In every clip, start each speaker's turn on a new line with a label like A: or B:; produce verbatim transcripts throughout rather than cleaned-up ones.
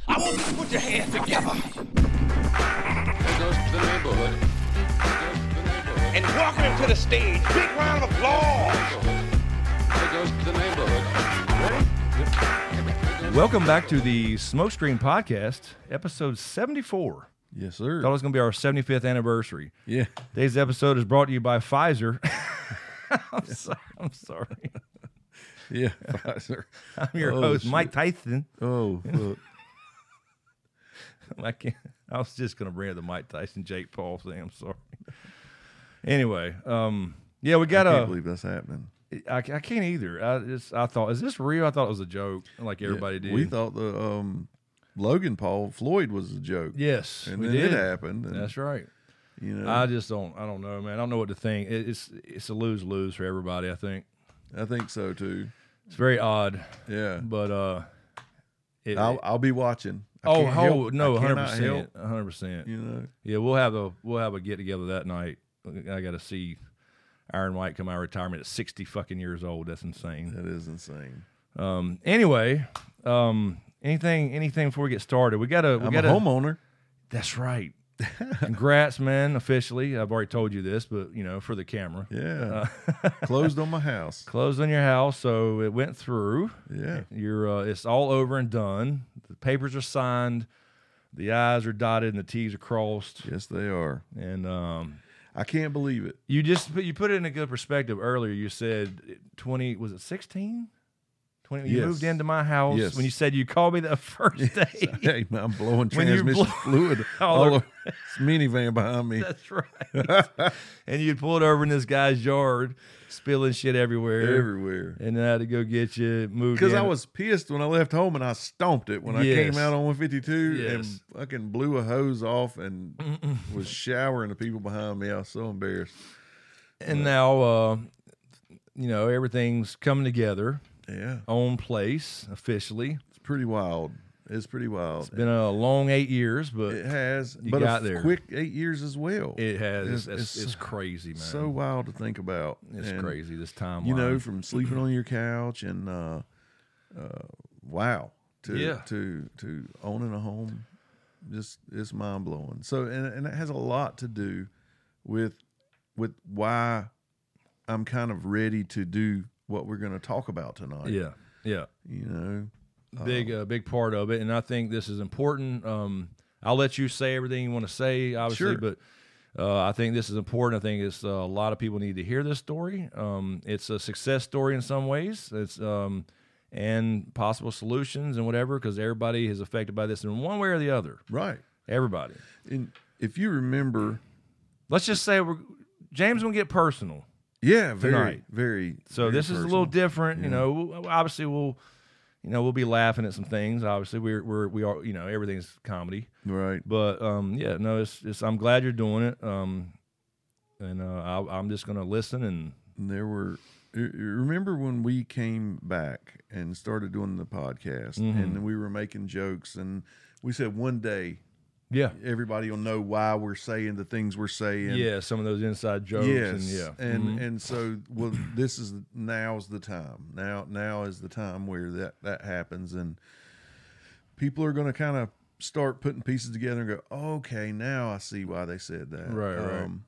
A: I want you to put your hands together.
B: There goes to the neighborhood. There goes to the neighborhood.
A: And welcome him to the stage. Big round of applause.
B: There goes to the neighborhood. Ready?
C: Welcome back to the Smokescreen Podcast, episode seventy-four.
D: Yes, sir.
C: Thought it was going to be our seventy-fifth anniversary.
D: Yeah.
C: Today's episode is brought to you by Pfizer. I'm sorry. I'm sorry.
D: Yeah, Pfizer.
C: I'm your
D: Oh,
C: host,
D: shit.
C: Mike Tyson.
D: Oh, look.
C: I can't. I was just going to bring up the Mike Tyson, Jake Paul thing. I'm sorry. Anyway, um, yeah, we got
D: I can't
C: a.
D: believe that's happening.
C: I, I can't either. I just I thought, is this real? I thought it was a joke, like everybody
D: Yeah,
C: did.
D: We thought the um, Logan Paul Floyd was a joke.
C: yes,
D: and
C: we
D: then
C: did.
D: it happened. And,
C: That's right.
D: You know,
C: I just don't. I don't know, man. I don't know what to think. It, it's it's a lose lose for everybody. I think
D: I think so too.
C: it's very odd,
D: Yeah.
C: but uh, it,
D: I'll I'll be watching. I
C: oh,
D: can't
C: oh
D: help-
C: no,
D: I
C: one hundred
D: cannot
C: percent,
D: help,
C: one hundred percent.
D: You know.
C: Yeah, we'll have a we'll have a get together that night. I got to see Iron White come out of retirement at sixty fucking years old. That's insane.
D: That is insane.
C: Um. Anyway, um. Anything anything before we get started? We gotta we
D: I'm
C: gotta.
D: a homeowner.
C: That's right. Congrats, man! Officially, I've already told you this, but you know, for the camera,
D: Yeah.
C: uh,
D: Closed on my house.
C: closed on your house, so it went through.
D: Yeah.
C: You're uh, it's all over and done. The papers are signed, the I's are dotted, and the T's are crossed.
D: Yes, they are.
C: And um,
D: I can't believe it.
C: you just you put it in a good perspective earlier. You said twenty was it sixteen? twenty, you
D: Yes.
C: moved into my house
D: Yes.
C: when you said you called me the first day.
D: Hey, man, I'm blowing
C: When you
D: transmission
C: blow-
D: fluid
C: all
D: all
C: over-
D: over this minivan behind me.
C: That's right. And you'd pulled over in this guy's yard, spilling shit everywhere.
D: Everywhere.
C: And I had to go get you moved
D: Because
C: in.
D: I was pissed when I left home and I stomped it when I
C: Yes.
D: came out on one fifty-two
C: Yes.
D: and fucking blew a hose off and was showering the people behind me. I was so embarrassed.
C: And now, uh, you know, everything's coming together.
D: Yeah.
C: Own place officially.
D: It's pretty wild. It's pretty wild.
C: It's been a long eight years, but
D: It has,
C: you
D: but
C: got
D: a
C: there.
D: quick eight years as well.
C: it has. It's,
D: It's-
C: it's,
D: it's
C: it's crazy, man.
D: so wild to think about.
C: it's
D: And,
C: crazy this time.
D: You know, from sleeping on your couch and uh, uh, wow, to
C: Yeah.
D: to to owning a home, just it's mind blowing. So and and it has a lot to do with with why I'm kind of ready to do what we're going to talk about tonight.
C: yeah, yeah.
D: You know,
C: Big, uh, big part of it, and I think this is important. Um, I'll let you say everything you want to say, obviously,
D: Sure.
C: but uh, I think this is important. I think it's uh, a lot of people need to hear this story. Um, it's a success story in some ways. It's um, and possible solutions and whatever, because everybody is affected by this in one way or the other.
D: right.
C: Everybody.
D: And if you remember,
C: Let's just say we're James gonna get personal.
D: yeah, very,
C: Tonight.
D: very.
C: So
D: very
C: this is a
D: personal.
C: little different, you
D: Yeah.
C: know. We'll- Obviously, we'll, you know, we'll be laughing at some things. Obviously, we're we're we are, you know, everything's comedy.
D: right.
C: But um, yeah, no, it's, it's I'm glad you're doing it. Um, and uh, I'll, I'm just gonna listen and
D: And there were you- you remember when we came back and started doing the podcast
C: Mhm.
D: and we were making jokes and we said one day
C: yeah,
D: everybody will know why we're saying the things we're saying.
C: yeah, some of those inside jokes
D: Yes.
C: and yeah,
D: And
C: Mhm.
D: and so well this is now's the time. Now now is the time where that that happens and people are going to kind of start putting pieces together and go, "Okay, now I see why they said that."
C: Right, right.
D: Um,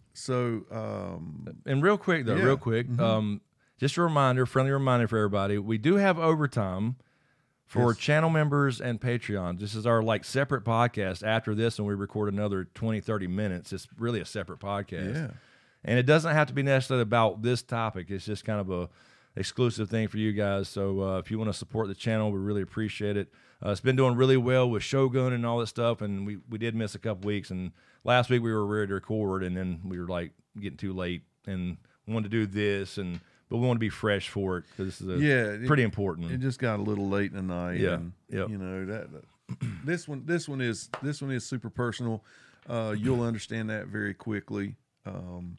D: so um
C: and real quick though,
D: Yeah.
C: real quick,
D: Mhm.
C: um, just a reminder, friendly reminder for everybody, we do have overtime for
D: Yes.
C: channel members and Patreon. This is our like separate podcast after this, and we record another twenty, thirty minutes. It's really a separate podcast.
D: yeah.
C: And it doesn't have to be necessarily about this topic. It's just kind of a exclusive thing for you guys. So uh, if you want to support the channel, we really appreciate it. Uh, it's been doing really well with Shogun and all that stuff, and we, we did miss a couple weeks. And last week we were ready to record, and then we were like getting too late and wanted to do this, and but we want to be fresh for it because this is a,
D: Yeah, it-
C: pretty important.
D: It just got a little late in the night.
C: Yeah,
D: and,
C: yep.
D: You know that, that- this one, this one is this one is super personal. Uh, you'll understand that very quickly. Um,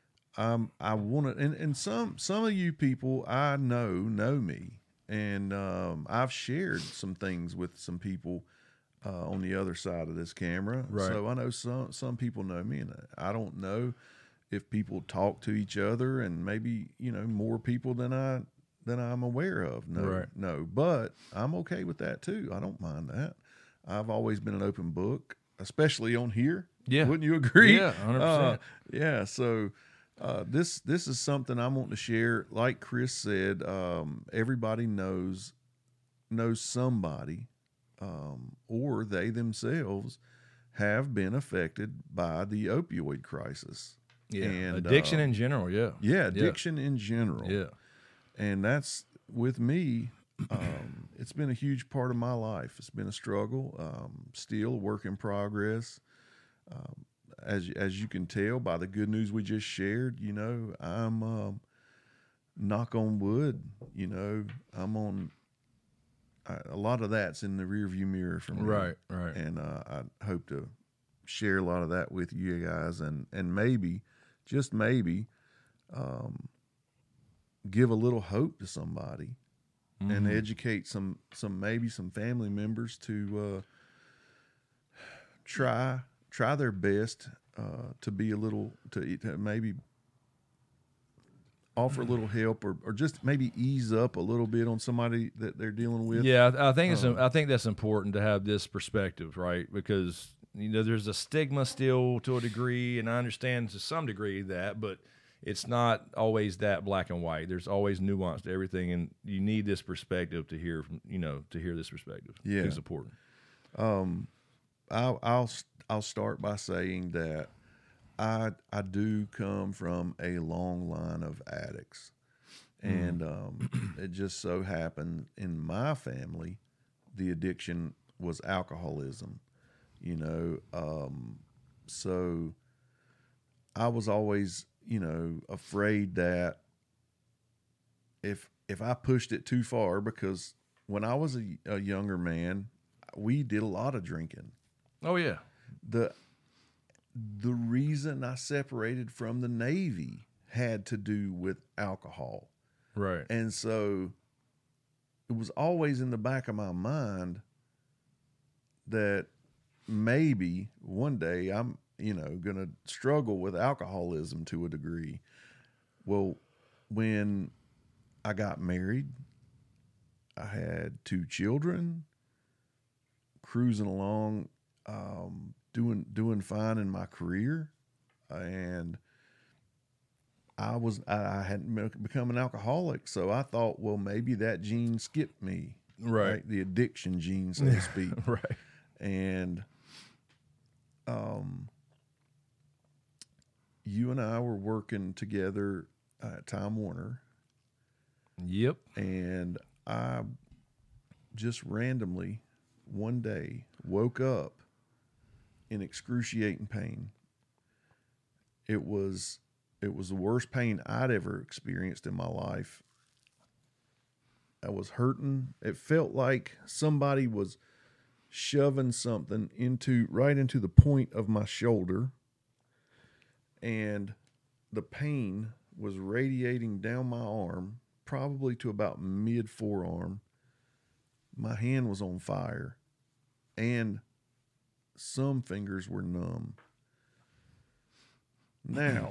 D: I'm, I want to, and, and some some of you people I know know me, and um, I've shared some things with some people uh, on the other side of this camera.
C: Right.
D: So I know some some people know me, and I don't know if people talk to each other, and maybe you know more people than I than I'm aware of. No,
C: Right.
D: no, but I'm okay with that too. I don't mind that. I've always been an open book, especially on here.
C: Yeah.
D: Wouldn't you agree?
C: Yeah, one hundred
D: Uh,
C: percent.
D: yeah. So uh, this this is something I'm wanting to share. Like Chris said, um, everybody knows knows somebody, um, or they themselves have been affected by the opioid crisis.
C: Yeah,
D: And,
C: addiction
D: uh,
C: in general. Yeah,
D: Yeah, addiction in general.
C: Yeah,
D: And that's with me. Um, it's been a huge part of my life. It's been a struggle, um, still a work in progress. Um, as as you can tell by the good news we just shared, you know, I'm um, knock on wood. You know, I'm on. I, a lot of that's in the rearview mirror for me.
C: right, right.
D: And uh, I hope to share a lot of that with you guys, and and maybe, just maybe, um, give a little hope to somebody,
C: Mm-hmm.
D: and educate some some maybe some family members to uh, try try their best uh, to be a little to, to maybe offer a little help, or, or just maybe ease up a little bit on somebody that they're dealing with.
C: Yeah, I I think it's.
D: Um,
C: I think that's important to have this perspective, right? Because you know there's a stigma still to a degree, and I understand to some degree that, but it's not always that black and white. There's always nuance to everything, and you need this perspective to hear from you know to hear this perspective.
D: Yeah.
C: It's important.
D: Um, I'll I'll I'll start by saying that I I do come from a long line of addicts, and um, it just so happened in my family, the addiction was alcoholism. You know, um, so I was always, you know, afraid that if if I pushed it too far, because when I was a, a younger man, we did a lot of drinking.
C: Oh yeah,
D: The the reason I separated from the Navy had to do with alcohol.
C: right.
D: And so it was always in the back of my mind that maybe one day I'm, you know, going to struggle with alcoholism to a degree. Well, when I got married, I had two children, cruising along, um, doing doing fine in my career, and I was I, I hadn't become an alcoholic, so I thought, well, maybe that gene skipped me,
C: Right.
D: The addiction gene, so to speak,
C: Right.
D: and um, you and I were working together at Time Warner,
C: Yep.
D: and I just randomly one day woke up in excruciating pain. It was it was the worst pain I'd ever experienced in my life. I was hurting. It felt like somebody was shoving something into right into the point of my shoulder, and the pain was radiating down my arm, probably to about mid forearm. My hand was on fire, and some fingers were numb. Now,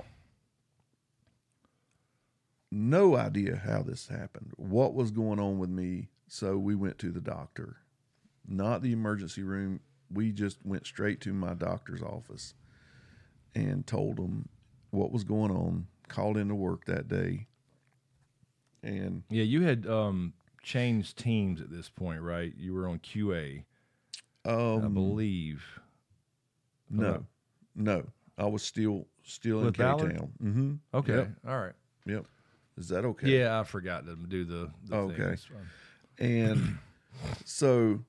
D: no idea how this happened, what was going on with me. So we went to the doctor, not the emergency room. We just went straight to my doctor's office and told him what was going on, called into work that day. And
C: Yeah, you had um, changed teams at this point, right? You were on Q A,
D: um,
C: I believe.
D: no, no, I was still still in
C: With Ballard?
D: K-Town. Mm-hmm.
C: Okay.
D: Yep.
C: All right.
D: Yep. Is that okay?
C: Yeah, I forgot to do the, the
D: Okay.
C: thing. That's fine.
D: And so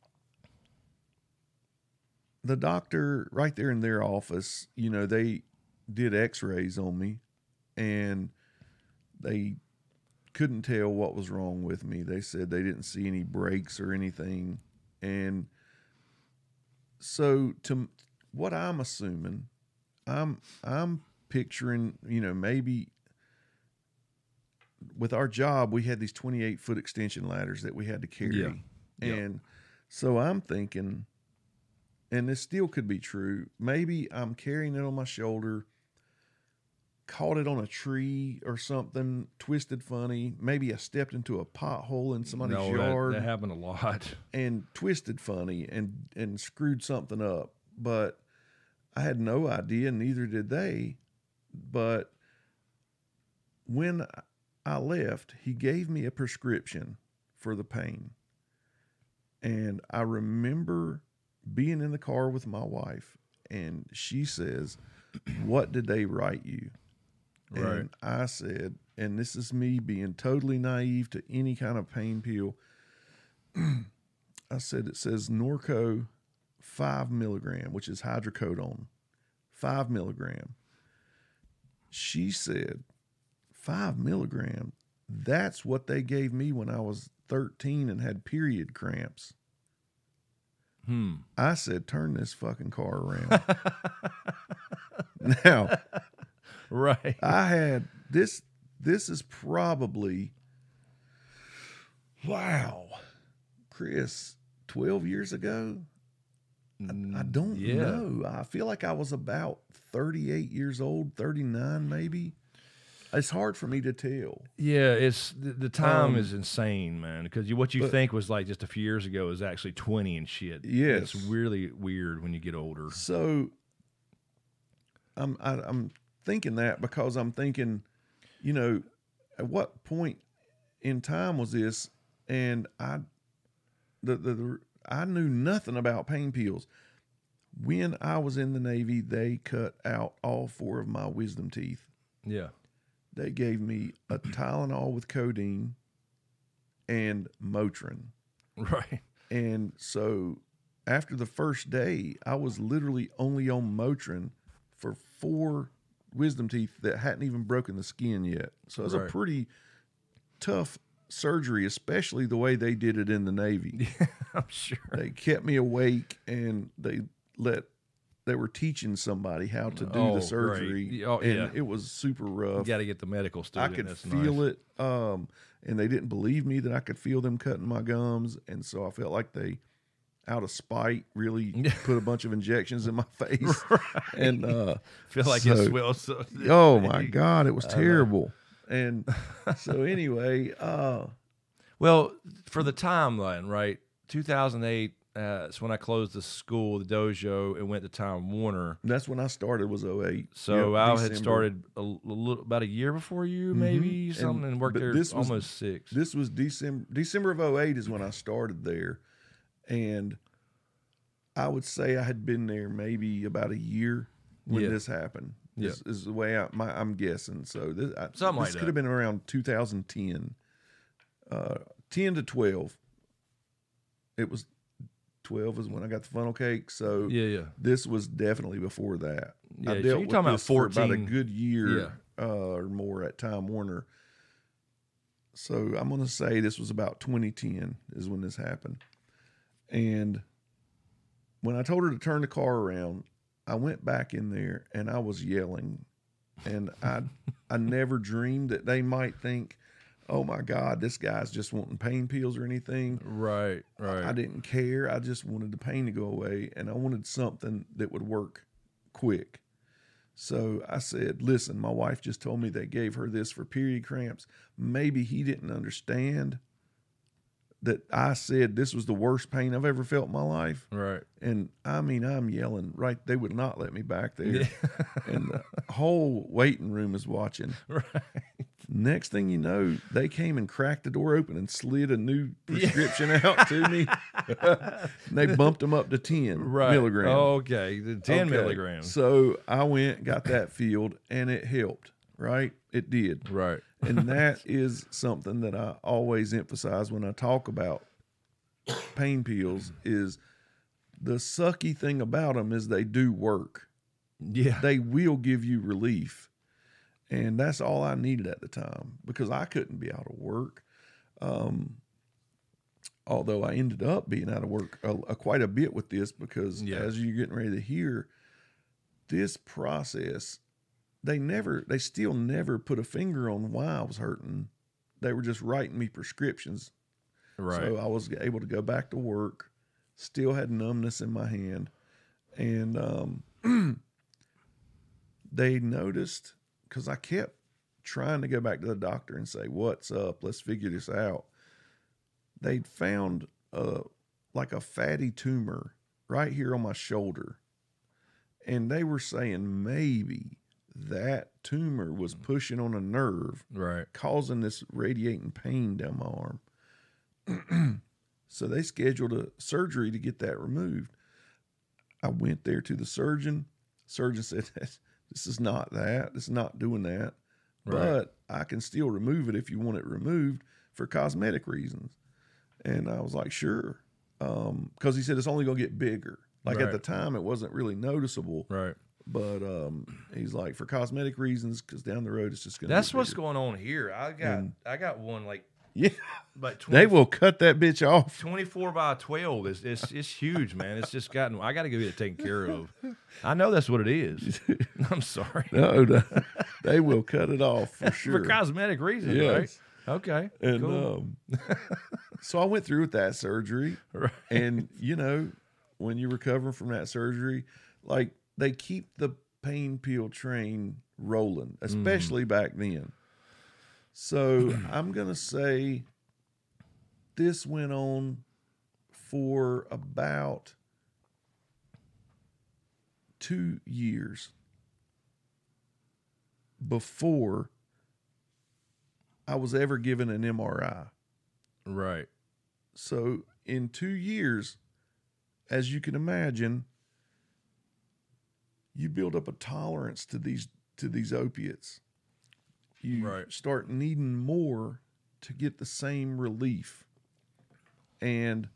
D: the doctor right there in their office, you know, they did x-rays on me, and they couldn't tell what was wrong with me. They said they didn't see any breaks or anything. And so to what I'm assuming, I'm I'm picturing, you know, maybe with our job, we had these twenty-eight foot extension ladders that we had to carry.
C: Yeah. Yeah.
D: And so I'm thinking, and this still could be true, maybe I'm carrying it on my shoulder caught it on a tree or something, twisted funny. Maybe I stepped into a pothole in somebody's
C: no,
D: yard.
C: That, that happened a lot.
D: And twisted funny and, and screwed something up. But I had no idea, neither did they. But when I left, he gave me a prescription for the pain. And I remember being in the car with my wife, and she says, "What did they write you?"
C: Right.
D: And I said, and this is me being totally naive to any kind of pain pill. I said, it says Norco five milligram, which is hydrocodone, five milligram. She said, five milligram. That's what they gave me when I was thirteen and had period cramps.
C: Hmm.
D: I said, turn this fucking car around. Now,
C: Right.
D: I had this, this is probably, wow, Chris, twelve years ago. I, I don't
C: yeah.
D: know. I feel like I was about thirty-eight years old, thirty-nine maybe. It's hard for me to tell.
C: Yeah, it's the, the time
D: Um,
C: is insane, man. Because you, what you
D: but-
C: think was like just a few years ago is actually twenty and shit.
D: Yes.
C: It's really weird when you get older.
D: So I'm I, I'm thinking that because I'm thinking, you know, at what point in time was this? And I, the the, the I knew nothing about pain pills. When I was in the Navy, they cut out all four of my wisdom teeth.
C: Yeah.
D: They gave me a Tylenol with codeine and Motrin.
C: Right.
D: And so after the first day, I was literally only on Motrin for four wisdom teeth that hadn't even broken the skin yet. So it was
C: Right.
D: a pretty tough surgery, especially the way they did it in the Navy.
C: I'm sure.
D: They kept me awake and they let they were teaching somebody how to do
C: Oh,
D: the surgery.
C: great. Oh,
D: and
C: yeah.
D: it was super
C: You
D: rough.
C: got to get the medical
D: I
C: student.
D: could
C: That's
D: feel
C: nice.
D: it. Um, and they didn't believe me that I could feel them cutting my gums. And so I felt like they, out of spite, really put a bunch of injections in my face. And uh,
C: Feel like
D: so-
C: it swells. So
D: oh my God, it was terrible. And so anyway, uh,
C: Well, for the timeline, right? two thousand eight, uh, it's when I closed the school, the dojo, and went to Time Warner.
D: that's when I started was oh eight.
C: So
D: Yep,
C: I had
D: December.
C: started a, l- a little about a year before you, maybe
D: And-
C: something, and, worked
D: but
C: there
D: this was-
C: almost six.
D: This was December December of oh eight is when I started there. And I would say I had been there maybe about a year when
C: Yeah.
D: this happened.
C: Yeah.
D: Is, is the way I, my, I'm guessing. So this, I,
C: Something
D: this
C: like
D: could have been around two thousand ten. Uh, ten to twelve. It was twelve is when I got the funnel cake. So
C: yeah, yeah.
D: this was definitely before that.
C: Yeah,
D: I
C: so
D: dealt
C: you're
D: with
C: talking about
D: this for about a
C: fourteen.
D: good year
C: Yeah.
D: uh, or more at Time Warner. So I'm going to say this was about twenty ten is when this happened. And when I told her to turn the car around, I went back in there and I was yelling. And I I never dreamed that they might think, oh my God, this guy's just wanting pain pills or anything.
C: Right, right.
D: I didn't care. I just wanted the pain to go away, and I wanted something that would work quick. So I said, listen, my wife just told me they gave her this for period cramps. Maybe he didn't understand that I said this was the worst pain I've ever felt in my life.
C: Right.
D: And I mean, I'm yelling, right? They would not let me back there. And the whole waiting room is watching.
C: Right.
D: Next thing you know, they came and cracked the door open and slid a new prescription out to me. And they bumped them up to ten
C: Right.
D: milligrams.
C: Okay. The ten
D: Okay.
C: milligrams.
D: So I went, got that filled, and it helped, right? It did.
C: Right.
D: And that is something that I always emphasize when I talk about pain pills is the sucky thing about them is they do work.
C: Yeah.
D: They will give you relief. And that's all I needed at the time because I couldn't be out of work. Um, although I ended up being out of work a, a, quite a bit with this because
C: Yeah.
D: as you're getting ready to hear, this process, they never, they still never put a finger on why I was hurting. They were just writing me prescriptions.
C: Right.
D: So I was able to go back to work, still had numbness in my hand. And um, they noticed because I kept trying to go back to the doctor and say, what's up? Let's figure this out. They'd found uh, like a fatty tumor right here on my shoulder. And they were saying maybe that tumor was pushing on a nerve,
C: Right.
D: causing this radiating pain down my arm. So they scheduled a surgery to get that removed. I went there to the surgeon. Surgeon said, this is not that. This is not doing that.
C: Right.
D: But I can still remove it if you want it removed for cosmetic reasons. And I was like, sure. Um, because he said it's only going to get bigger. Like
C: Right.
D: at the time, it wasn't really noticeable.
C: Right.
D: But um, he's like, for cosmetic reasons, because down the road it's just going to
C: That's
D: get
C: what's
D: bigger.
C: going on here. I got
D: And-
C: I got one like
D: Yeah.
C: like
D: They
C: twenty,
D: will cut that bitch off.
C: twenty-four by twelve. It's, it's it's huge, man. It's just gotten. I got to go get it taken care of. I know that's what it is. I'm sorry.
D: No, no, they will cut it off for sure.
C: For cosmetic reasons,
D: Yes.
C: right? Okay.
D: And
C: cool.
D: um, so I went through with that surgery.
C: Right.
D: And, you know, when you're recovering from that surgery, like they keep the pain pill train rolling, especially
C: Mm.
D: back then. So I'm going to say this went on for about two years before I was ever given an M R I.
C: Right.
D: So in two years, as you can imagine, you build up a tolerance to these to these opiates. You
C: Right.
D: start needing more to get the same relief. And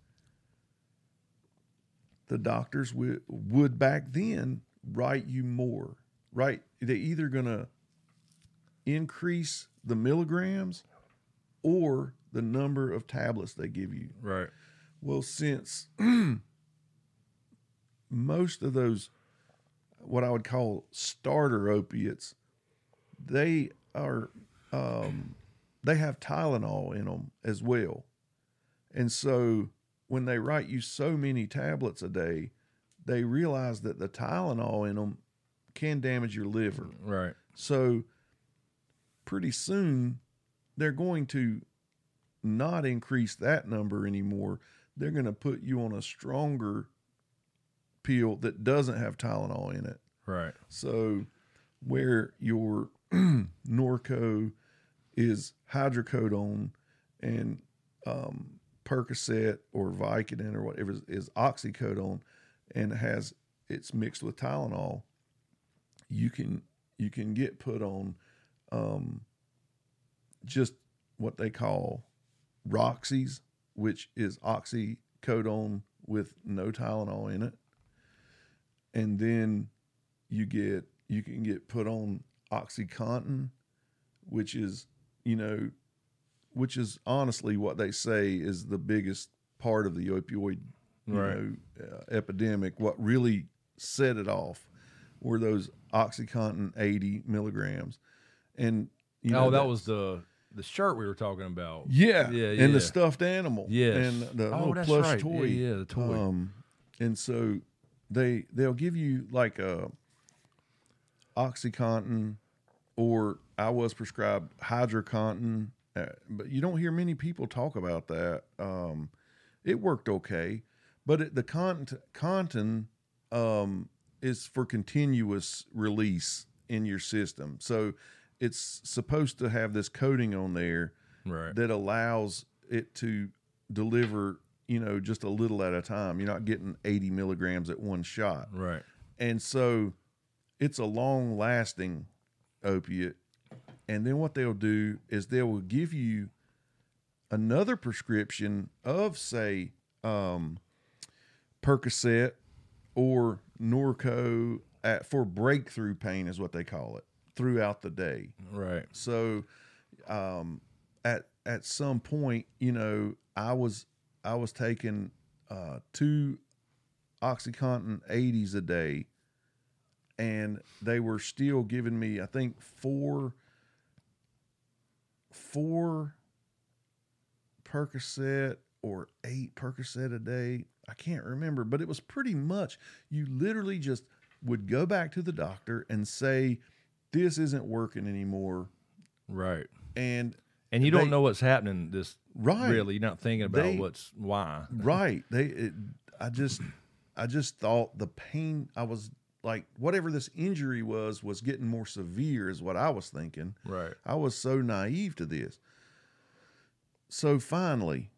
D: the doctors would, would back then write you more, right? They're either going to increase the milligrams or the number of tablets they give you.
C: Right.
D: Well, since most of those, what I would call starter opiates, they are, um, they have Tylenol in them as well. And so when they write you so many tablets a day, they realize that the Tylenol in them can damage your liver.
C: Right.
D: So pretty soon they're going to not increase that number anymore. They're going to put you on a stronger pill that doesn't have Tylenol in it.
C: Right.
D: So where your Norco is hydrocodone and um, Percocet or Vicodin or whatever is, is oxycodone, and has it's mixed with Tylenol, you can you can get put on um, just what they call Roxy's, which is oxycodone with no Tylenol in it, and then you get you can get put on OxyContin, which is you know, which is honestly what they say is the biggest part of the opioid you
C: Right.
D: know uh, epidemic. What really set it off were those OxyContin eighty milligrams, and you know
C: Oh, that was the the shirt we were talking about.
D: yeah,
C: Yeah,
D: and
C: yeah.
D: the stuffed animal,
C: Yes.
D: and the
C: Oh,
D: little
C: that's
D: plush
C: right.
D: toy,
C: Yeah, yeah, the toy.
D: Um, and so they they'll give you like a OxyContin, or I was prescribed Hydrocontin, uh, but you don't hear many people talk about that. Um, it worked okay, but it, the Contin, Contin um, is for continuous release in your system. So it's supposed to have this coating on there
C: Right.
D: that allows it to deliver, you know, just a little at a time. You're not getting eighty milligrams at one shot.
C: Right.
D: And so it's a long lasting opiate. And then what they'll do is they will give you another prescription of, say, um, Percocet or Norco at, for breakthrough pain is what they call it, throughout the day.
C: Right.
D: So um, at at some point, you know, I was I was taking uh, two OxyContin eighties a day, and they were still giving me, I think, four four Percocet or eight Percocet a day. I can't remember, but it was pretty much, you literally just would go back to the doctor and say, this isn't working anymore.
C: Right.
D: And
C: And you
D: they-
C: don't know what's happening. This
D: Right.
C: really, you're not thinking about
D: They-
C: what's why.
D: Right. They, it, I just, I just thought the pain, I was like, whatever this injury was, was getting more severe is what I was thinking.
C: Right.
D: I was so naive to this. So finally,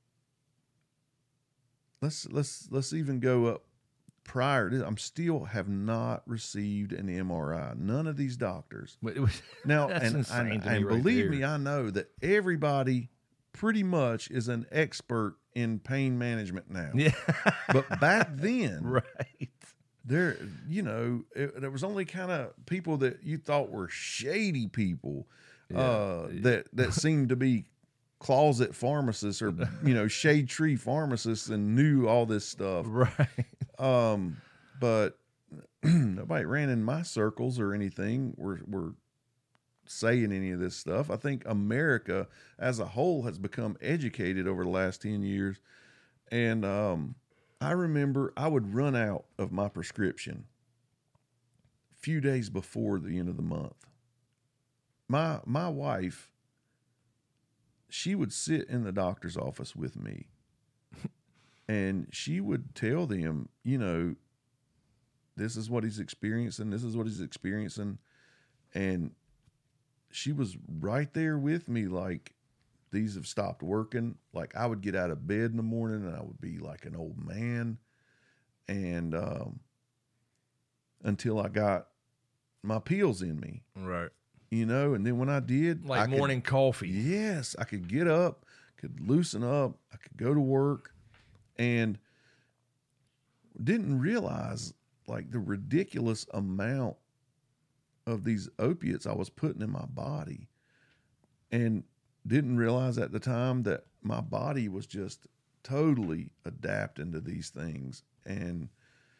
D: let's, let's, let's even go up prior to, I'm still have not received an M R I. None of these doctors.
C: But it was,
D: Now,
C: that's
D: and,
C: insane
D: and,
C: to me
D: and
C: right
D: believe
C: there.
D: me, I know that everybody pretty much is an expert in pain management now.
C: Yeah.
D: But back then,
C: Right.
D: there, you know, it, there was only kind of people that you thought were shady people uh, that that seemed to be closet pharmacists or you know shade tree pharmacists and knew all this stuff.
C: Right.
D: Um, but nobody ran in my circles or anything. Were were saying any of this stuff. I think America as a whole has become educated over the last ten years. And um, I remember I would run out of my prescription a few days before the end of the month. My my wife, she would sit in the doctor's office with me and she would tell them, you know, this is what he's experiencing, this is what he's experiencing. And she was right there with me, like, these have stopped working. Like, I would get out of bed in the morning and I would be like an old man. And um, until I got my pills in me,
C: Right.
D: you know, and then when I did,
C: Like
D: I could-
C: morning coffee.
D: yes, I could get up, could loosen up, I could go to work, and didn't realize like the ridiculous amount of these opiates I was putting in my body, and didn't realize at the time that my body was just totally adapting to these things and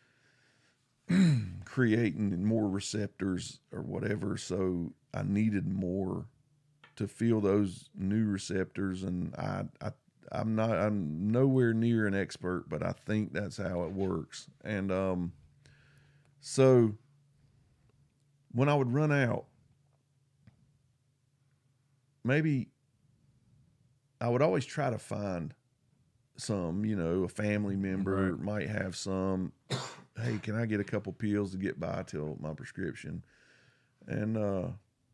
D: creating more receptors or whatever. So I needed more to feel those new receptors. And I, I, I'm not, I'm nowhere near an expert, but I think that's how it works. And, um, so when I would run out, maybe I would always try to find some, you know, a family member
C: Right.
D: might have some. Hey, can I get a couple pills to get by till my prescription? And uh,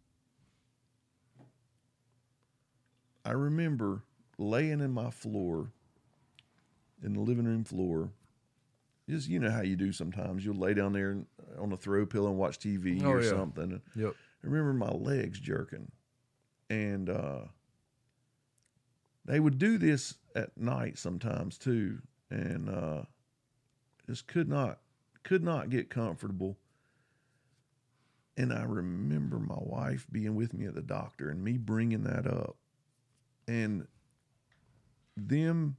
D: I remember laying in my floor, in the living room floor. Just, you know how you do sometimes. You'll lay down there on a throw pillow and watch T V
C: Oh,
D: or
C: yeah.
D: something. And
C: Yep.
D: I remember my legs jerking. And uh, they would do this at night sometimes too. And uh, just could not, could not get comfortable. And I remember my wife being with me at the doctor and me bringing that up. And them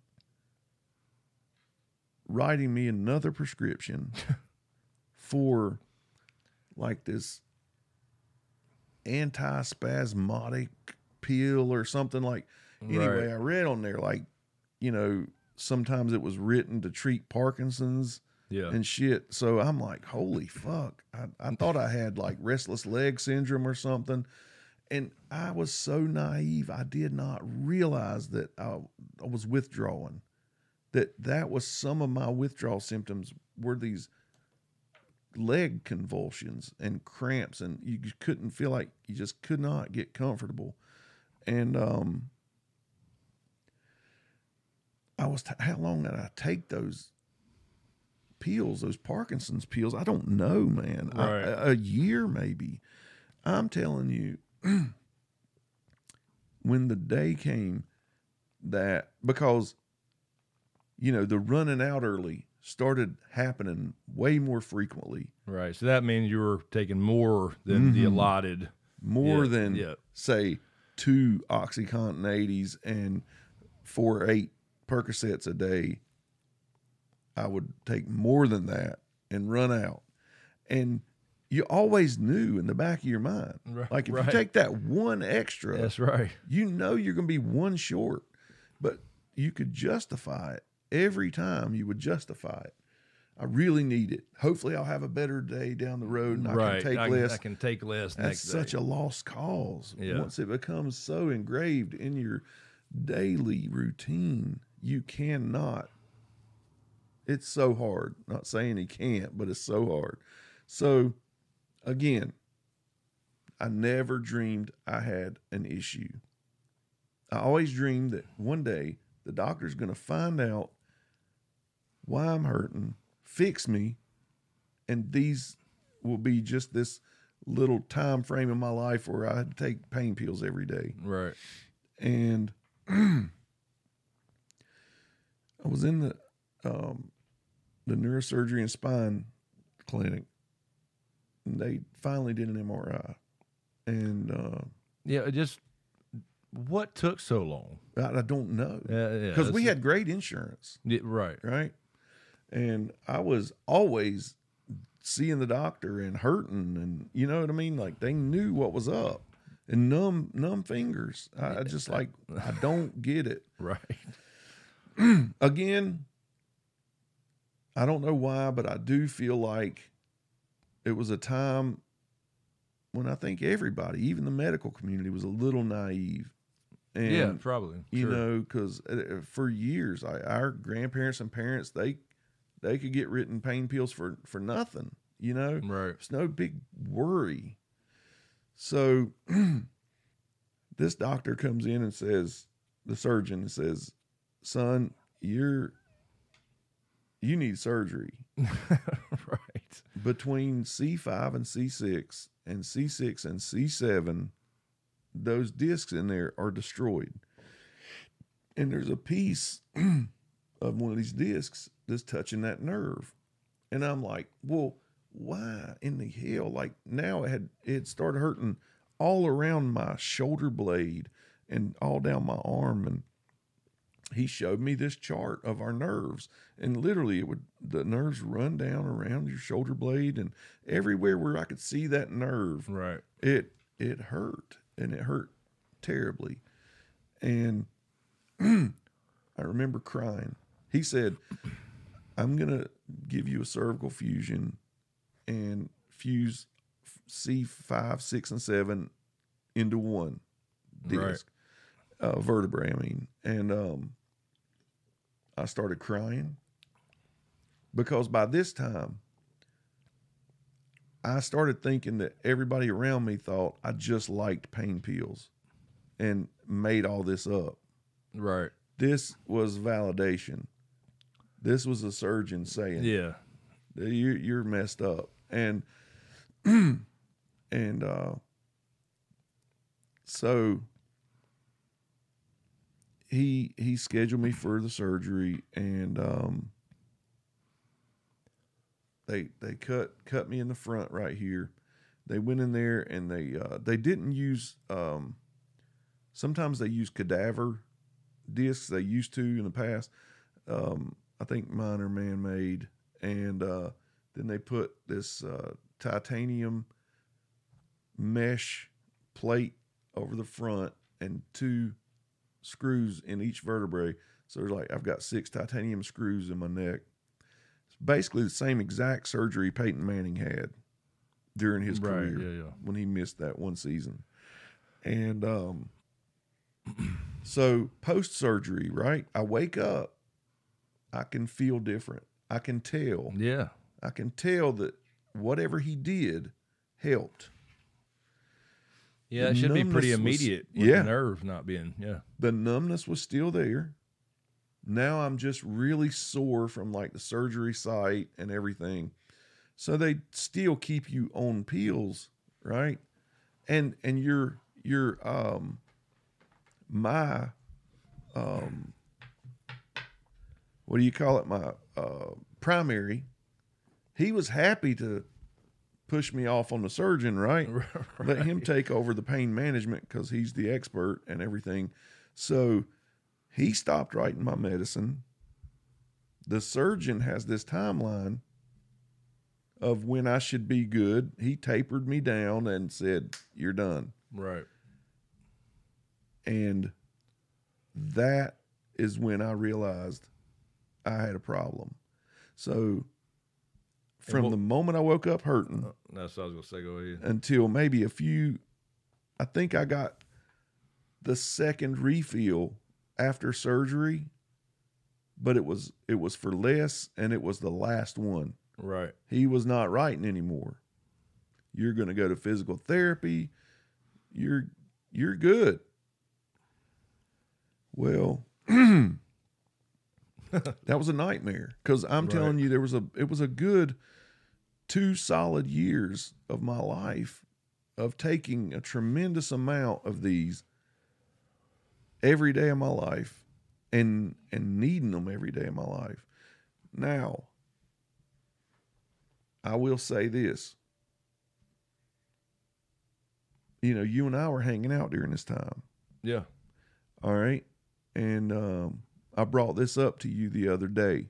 D: writing me another prescription for like this antispasmodic pill or something. Like, anyway,
C: Right.
D: I read on there, like, you know, sometimes it was written to treat Parkinson's
C: Yeah.
D: and shit. So I'm like, holy fuck. I, I thought I had like restless leg syndrome or something. And I was so naive. I did not realize that I, I was withdrawing, that that was some of my withdrawal symptoms were these leg convulsions and cramps, and you just couldn't feel like you just could not get comfortable. And um, I was, t- how long did I take those pills, those Parkinson's pills? I don't know, man. I-
C: Right.
D: a, a year maybe. I'm telling you, when the day came that, because, you know, the running out early started happening way more frequently,
C: Right. So that means you were taking more than the allotted.
D: more
C: Yeah,
D: than,
C: yeah.
D: say, two OxyContin eighties and four or eight Percocets a day. I would take more than that and run out. And you always knew in the back of your mind,
C: Right,
D: like if
C: right.
D: you take that one extra,
C: That's right.
D: you know you're going to be one short, but you could justify it every time. You would justify it. I really need it. Hopefully I'll have a better day down the road and I
C: right.
D: can take
C: I,
D: less.
C: I can take less
D: That's
C: next
D: such
C: day.
D: a lost cause.
C: Yeah.
D: Once it becomes so engraved in your daily routine, you cannot. It's so hard. Not saying he can't, but it's so hard. So, again, I never dreamed I had an issue. I always dreamed that one day the doctor's going to find out why I'm hurting, fix me, and these will be just this little time frame in my life where I had to take pain pills every day.
C: Right.
D: And I was in the um, the neurosurgery and spine clinic, and they finally did an M R I. And uh,
C: Yeah, it just what took so long?
D: I, I don't know
C: Yeah, yeah,
D: because we
C: that's-
D: had great insurance,
C: Yeah, right.
D: right? And I was always seeing the doctor and hurting, and you know what I mean. Like they knew what was up, and numb numb fingers. I, I just like I don't get it.
C: Right.
D: Again, I don't know why, but I do feel like it was a time when I think everybody, even the medical community, was a little naive. And,
C: yeah, probably.
D: you
C: Sure.
D: know, because for years, I, our grandparents and parents, they they could get written pain pills for, for nothing, you know?
C: Right.
D: It's no big worry. So this doctor comes in and says, the surgeon says, son, you're, you need surgery.
C: Right.
D: Between C five and C six and C six and C seven, those discs in there are destroyed. And there's a piece of one of these discs that's touching that nerve. And I'm like, well, why in the hell? Like now it had, it started hurting all around my shoulder blade and all down my arm. And he showed me this chart of our nerves, and literally it would, the nerves run down around your shoulder blade, and everywhere where I could see that nerve,
C: Right.
D: it, it hurt, and it hurt terribly. And I remember crying. He said, I'm going to give you a cervical fusion and fuse C five, six, and seven into one disc,
C: Right.
D: uh, vertebrae, I mean. And um, I started crying because by this time, I started thinking that everybody around me thought I just liked pain pills and made all this up.
C: Right.
D: This was validation. This was a surgeon saying,
C: Yeah.
D: you're, you're messed up. And, and, uh, so he, he scheduled me for the surgery, and, um, they, they cut, cut me in the front right here. They went in there and they, uh, they didn't use, um, sometimes they use cadaver discs. They used to in the past. Um, I think mine are man-made. And, uh, then they put this, uh, titanium mesh plate over the front and two screws in each vertebrae. So there's like, I've got six titanium screws in my neck. It's basically the same exact surgery Peyton Manning had during his
C: Right,
D: career
C: yeah, yeah.
D: when he missed that one season. And, um, so post-surgery, right? I wake up, I can feel different. I can tell.
C: Yeah.
D: I can tell that whatever he did helped.
C: Yeah,
D: The
C: it should be pretty
D: numbness was-
C: immediate with
D: yeah.
C: the nerve not being, yeah.
D: The numbness was still there. Now I'm just really sore from like the surgery site and everything. So they still keep you on pills, right? And and your your um my um what do you call it? My uh primary, he was happy to push me off on the surgeon, right? Let him take over the pain management because he's the expert and everything. So he stopped writing my medicine. The surgeon has this timeline of when I should be good. He tapered me down and said, you're done.
C: Right.
D: And that is when I realized I had a problem. So from
C: what-
D: the moment I woke up hurting
C: That's what I was gonna say. Go ahead.
D: until maybe a few. I think I got the second refill after surgery, but it was it was for less, and it was the last one.
C: Right.
D: He was not writing anymore. You're going to go to physical therapy. You're you're good. Well, that was a nightmare, because I'm
C: Right.
D: telling you, there was a it was a good two solid years of my life of taking a tremendous amount of these every day of my life, and and needing them every day of my life. Now, I will say this. You know, you and I were hanging out during this time.
C: Yeah.
D: All right. And um, I brought this up to you the other day.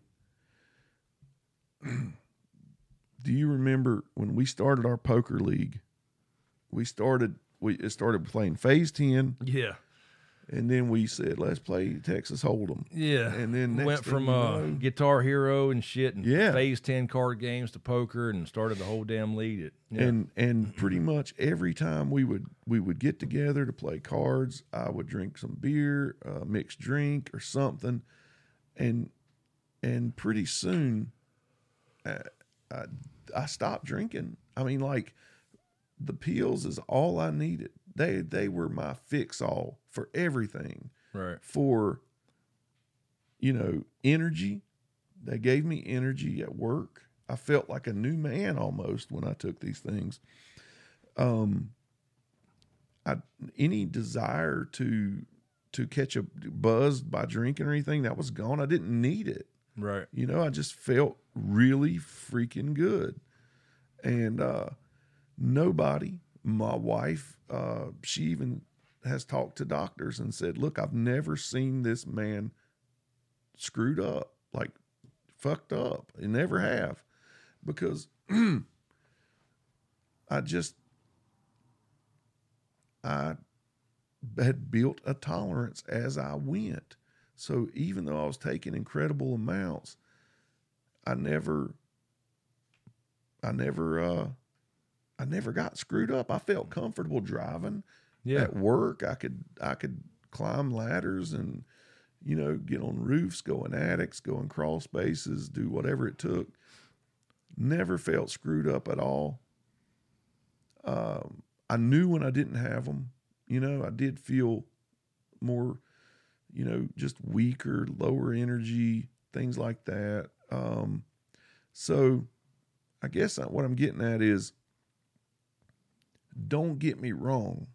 D: Do you remember when we started our poker league? We started, we it started playing phase ten,
C: Yeah.
D: and then we said, let's play Texas Hold'em.
C: Yeah.
D: And then next
C: went
D: thing
C: from
D: you
C: uh,
D: know-
C: Guitar Hero and shit and
D: Yeah.
C: phase ten card games to poker, and started the whole damn league. It. Yeah.
D: And and pretty much every time we would we would get together to play cards, I would drink some beer, uh, mixed drink or something, and and pretty soon, uh, I I stopped drinking. I mean, like, the pills is all I needed. They they were my fix all for everything.
C: right.
D: For, you know, energy. They gave me energy at work. I felt like a new man almost when I took these things. Um, I any desire to to catch a buzz by drinking or anything, that was gone. I didn't need it.
C: Right.
D: You know, I just felt really freaking good. And uh, nobody, my wife, uh, she even has talked to doctors and said, look, I've never seen this man screwed up, like fucked up. I never have. Because I just, I had built a tolerance as I went. So even though I was taking incredible amounts, I never, I never, uh, I never got screwed up. I felt comfortable driving.
C: Yeah.
D: At work, I could, I could climb ladders and, you know, get on roofs, go in attics, go in crawl spaces, do whatever it took. Never felt screwed up at all. Um, I knew when I didn't have them. You know, I did feel more, you know, just weaker, lower energy, things like that. Um, so I guess what I'm getting at is, don't get me wrong.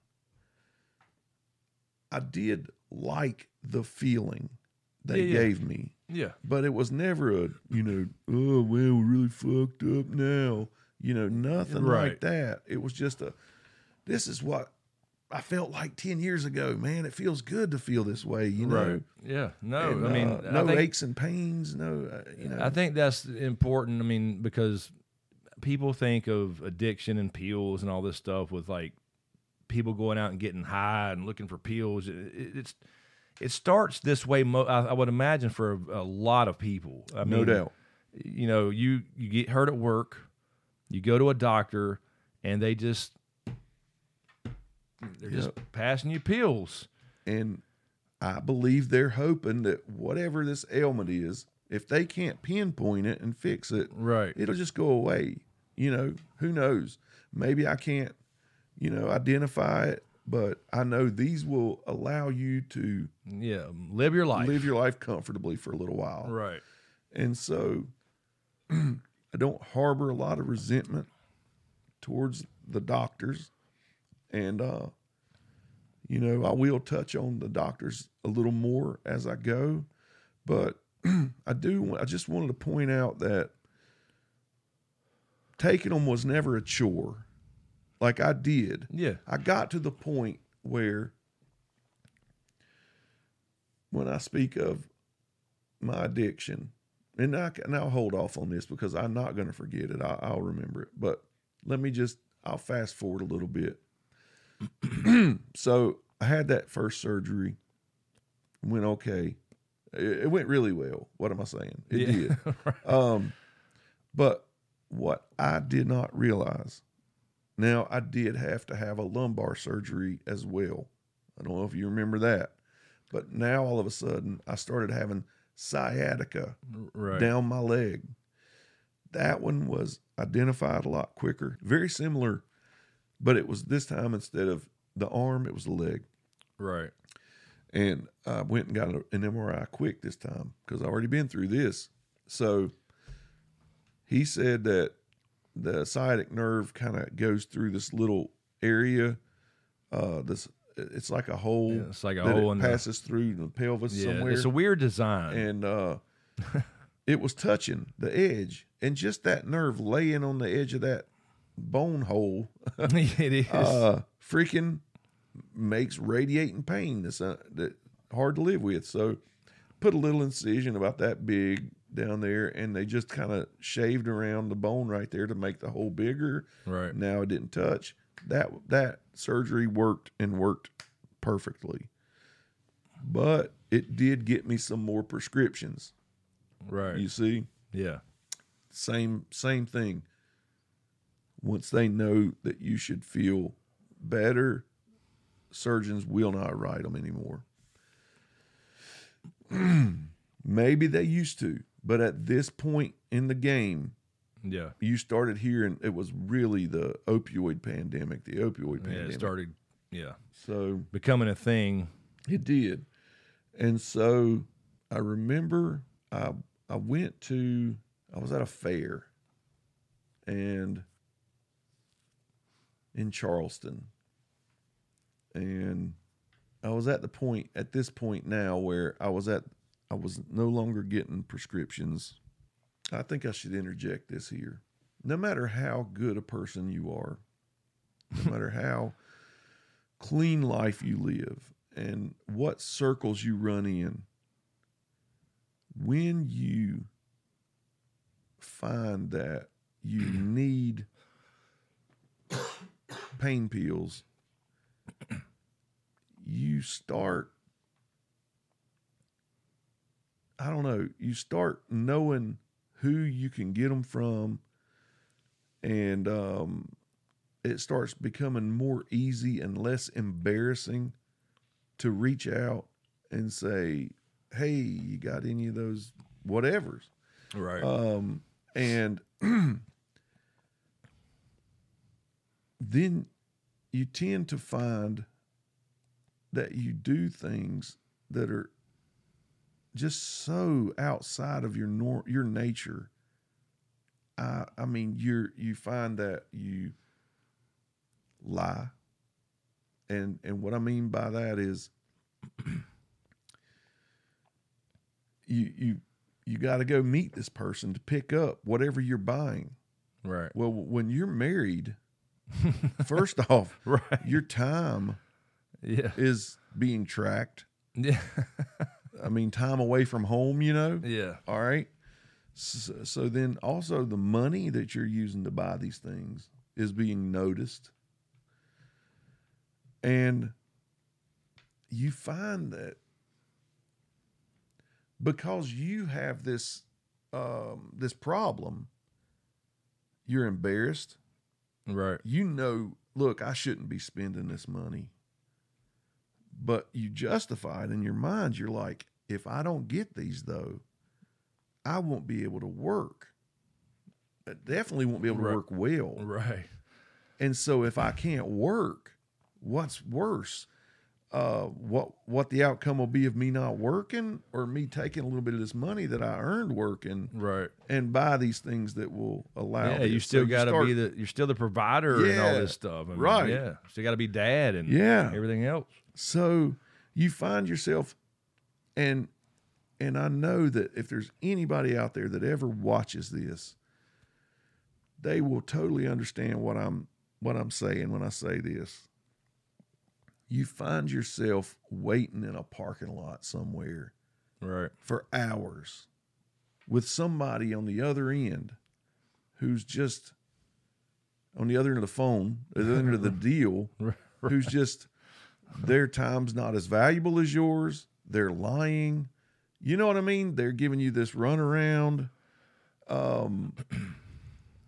D: I did like the feeling they
C: Yeah, yeah.
D: gave me,
C: Yeah.
D: but it was never a, you know, oh, well, we're really fucked up now. You know, nothing
C: Right.
D: like that. It was just a, this is what I felt like ten years ago, man. It feels good to feel this way, you know?
C: Right. Yeah. No,
D: And,
C: I mean,
D: uh,
C: I
D: no
C: think,
D: aches and pains, no, uh, you know.
C: I think that's important. I mean, because people think of addiction and pills and all this stuff with like people going out and getting high and looking for pills. It, it, it's it starts this way. Mo- I, I would imagine for a, a lot of people. I
D: No
C: mean,
D: doubt.
C: You know, you you get hurt at work, you go to a doctor, and they just they're just
D: Yep.
C: passing you pills.
D: And I believe they're hoping that whatever this ailment is, if they can't pinpoint it and fix it,
C: Right.
D: it'll just go away. You know, who knows? Maybe I can't, you know, identify it, but I know these will allow you to
C: Yeah. Live your life.
D: live your life comfortably for a little while.
C: Right.
D: And so I don't harbor a lot of resentment towards the doctors. And, uh, you know, I will touch on the doctors a little more as I go. But I do, I just wanted to point out that taking them was never a chore. Like I did.
C: Yeah.
D: I got to the point where when I speak of my addiction, and, I, and I'll hold off on this because I'm not going to forget it. I, I'll remember it. But let me just, I'll fast forward a little bit. So I had that first surgery. Went okay. It, it went really well. What am I saying? It
C: Yeah.
D: did. Um, but what I did not realize, now I did have to have a lumbar surgery as well. I don't know if you remember that, but now all of a sudden I started having sciatica
C: Right.
D: down my leg. That one was identified a lot quicker. Very similar, but it was this time instead of the arm, it was the leg.
C: Right.
D: And I went and got an M R I quick this time because I've already been through this. So he said that the sciatic nerve kind of goes through this little area. Uh, this it's like a hole.
C: Yeah, it's like a
D: that
C: hole
D: it
C: in the-
D: passes through the pelvis
C: Yeah.
D: somewhere.
C: It's a weird design.
D: And uh, it was touching the edge, and just that nerve laying on the edge of that bone hole,
C: It is.
D: uh, freaking makes radiating pain that's uh, that hard to live with. So put a little incision about that big down there, and they just kind of shaved around the bone right there to make the hole bigger.
C: Right.
D: Now it didn't touch. That that surgery worked and worked perfectly. But it did get me some more prescriptions.
C: Right.
D: You see?
C: Yeah.
D: Same same thing. Once they know that you should feel better, surgeons will not write them anymore. Maybe they used to, but at this point in the game,
C: Yeah.
D: you started hearing it was really the opioid pandemic, the opioid
C: Yeah.
D: pandemic.
C: It started. Yeah.
D: So
C: Becoming a thing.
D: it did. And so I remember I I went to I was at a fair and in Charleston. And I was at the point at this point now where I was at I was no longer getting prescriptions. I think I should interject this here. No matter how good a person you are, no matter how clean life you live and what circles you run in, when you find that you need pain pills, you start, I don't know, you start knowing who you can get them from, and um, it starts becoming more easy and less embarrassing to reach out and say, hey, you got any of those whatevers?
C: Right.
D: Um, and then you tend to find that you do things that are just so outside of your nor- your nature. I I mean, you're you find that you lie, and and what I mean by that is you you you got to go meet this person to pick up whatever you're buying.
C: right.
D: Well, when you're married, first off,
C: Right.
D: your time
C: Yeah.
D: is being tracked.
C: Yeah.
D: I mean, time away from home, you know?
C: Yeah.
D: All right. So, so then also the money that you're using to buy these things is being noticed. And you find that because you have this um, this problem, you're embarrassed.
C: Right.
D: You know, look, I shouldn't be spending this money. But you justify it in your mind. You're like, if I don't get these, though, I won't be able to work. I definitely won't be able to
C: Right.
D: work well.
C: Right.
D: And so if I can't work, what's worse? Uh, what what the outcome will be of me not working, or me taking a little bit of this money that I earned working
C: Right.
D: and buy these things that will allow.
C: Yeah,
D: this.
C: you still
D: So
C: got to
D: start-
C: be the. You're still the provider and all
D: Yeah,
C: this stuff. I mean,
D: right.
C: Yeah. Still got to be dad and
D: Yeah.
C: everything else.
D: So you find yourself, and and I know that if there's anybody out there that ever watches this, they will totally understand what I'm what I'm saying when I say this. You find yourself waiting in a parking lot somewhere
C: Right.
D: for hours with somebody on the other end who's just on the other end of the phone, at the other end of the deal, who's just, their time's not as valuable as yours. They're lying. You know what I mean? They're giving you this runaround. Um,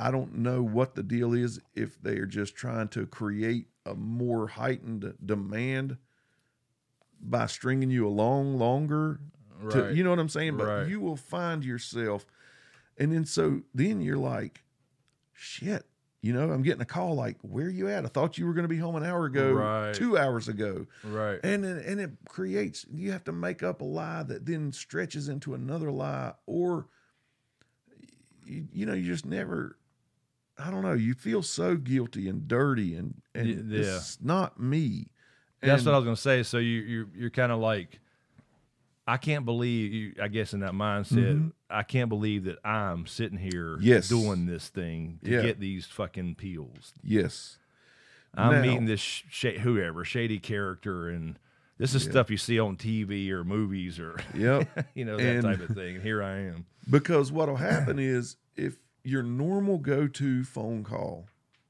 D: I don't know what the deal is, if they're just trying to create a more heightened demand by stringing you along longer. To,
C: Right.
D: you know what I'm saying? But
C: Right.
D: you will find yourself, and then so then you're like, shit, you know, I'm getting a call like, where you at? I thought you were going to be home an hour ago,
C: Right.
D: two hours ago.
C: Right.
D: And it- and it creates, you have to make up a lie that then stretches into another lie, or you, you know, you just never, I don't know, you feel so guilty and dirty, and and
C: Y- yeah.
D: it's not me.
C: That's
D: And-
C: what I was gonna say. So you you you're kind of like, I can't believe you. I guess in that mindset, I can't believe that I'm sitting here
D: Yes.
C: doing this thing to
D: Yeah.
C: get these fucking peels.
D: Yes.
C: I'm
D: Now-
C: meeting this sh- sh- whoever shady character, and this is stuff you see on T V or movies or
D: Yep.
C: you know that
D: And-
C: type of thing. And here I am.
D: Because what'll happen is, if your normal go-to phone call,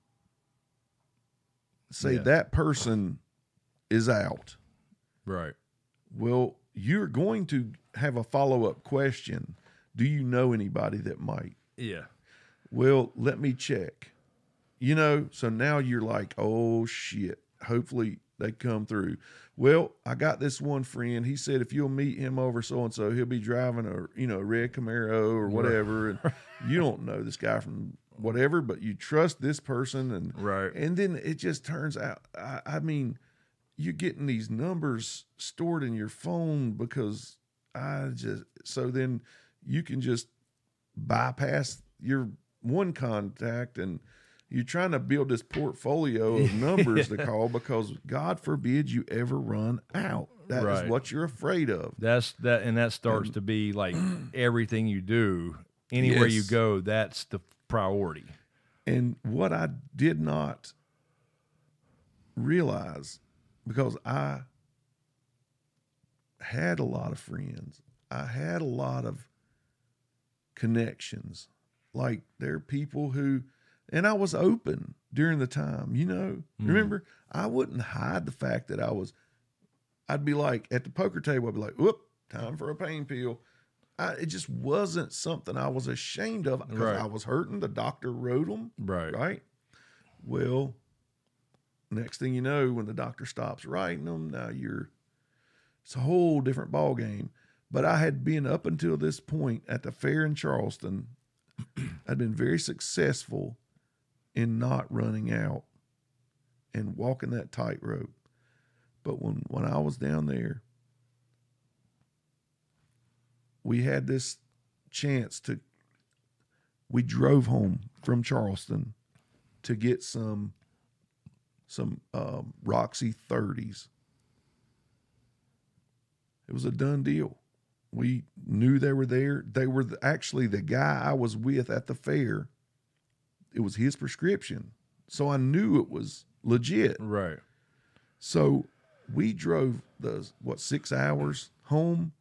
D: say
C: Yeah.
D: that person is out,
C: Right.
D: well, you're going to have a follow-up question. Do you know anybody that might?
C: Yeah.
D: Well, let me check. You know, so now you're like, oh shit. Hopefully they come through. Well, I got this one friend. He said if you'll meet him over so and so, he'll be driving a you know a red Camaro or whatever. And you don't know this guy from whatever, but you trust this person, and
C: Right.
D: and then it just turns out. I, I mean, you're getting these numbers stored in your phone because I just so then you can just bypass your one contact, and you're trying to build this portfolio of numbers to call, because God forbid you ever run out. That is
C: Right.
D: what you're afraid of.
C: That's that, and that starts to be like everything you do, anywhere you
D: Yes.
C: go. That's the priority.
D: And what I did not realize, because I had a lot of friends, I had a lot of connections. Like, there are people who, and I was open during the time, you know. Remember, I wouldn't hide the fact that I was, I'd be like, at the poker table, I'd be like, whoop, time for a pain pill. I, it just wasn't something I was ashamed of, because
C: Right.
D: I was hurting. The doctor wrote them.
C: Right.
D: Right. Well, next thing you know, when the doctor stops writing them, now you're, it's a whole different ball game. But I had been, up until this point at the fair in Charleston, I'd been very successful in not running out and walking that tightrope. But when, when I was down there, we had this chance to, we drove home from Charleston to get some, some um, Roxy thirties. It was a done deal. We knew they were there. They were the, actually the guy I was with at the fair. It was his prescription. So I knew it was legit.
C: Right.
D: So we drove the, what, six hours home.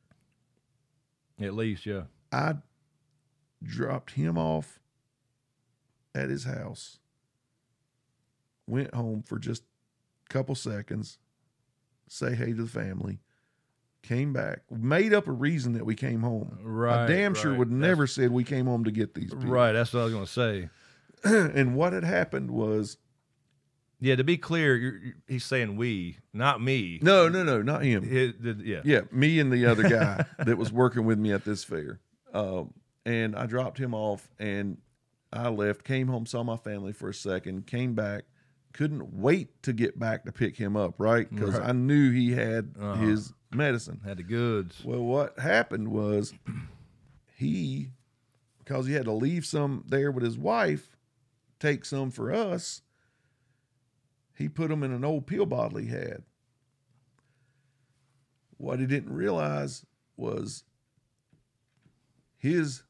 C: At least, yeah.
D: I dropped him off at his house, went home for just a couple seconds, say hey to the family, came back, made up a reason that we came home.
C: Right,
D: I damn sure
C: right.
D: would never said we came home to get these people.
C: Right. That's what I was going to say.
D: And what had happened was,
C: Yeah. To be clear, you're, you're, he's saying we, not me.
D: no, no, no, not him.
C: It- the- yeah.
D: Yeah, me and the other guy that was working with me at this fair. Um, and I dropped him off, and I left, came home, saw my family for a second, came back, couldn't wait to get back to pick him up, right? Because
C: Right.
D: I knew he had
C: Uh-huh.
D: his medicine.
C: Had the goods.
D: Well, what happened was he, because he had to leave some there with his wife, take some for us, he put them in an old pill bottle he had. What he didn't realize was his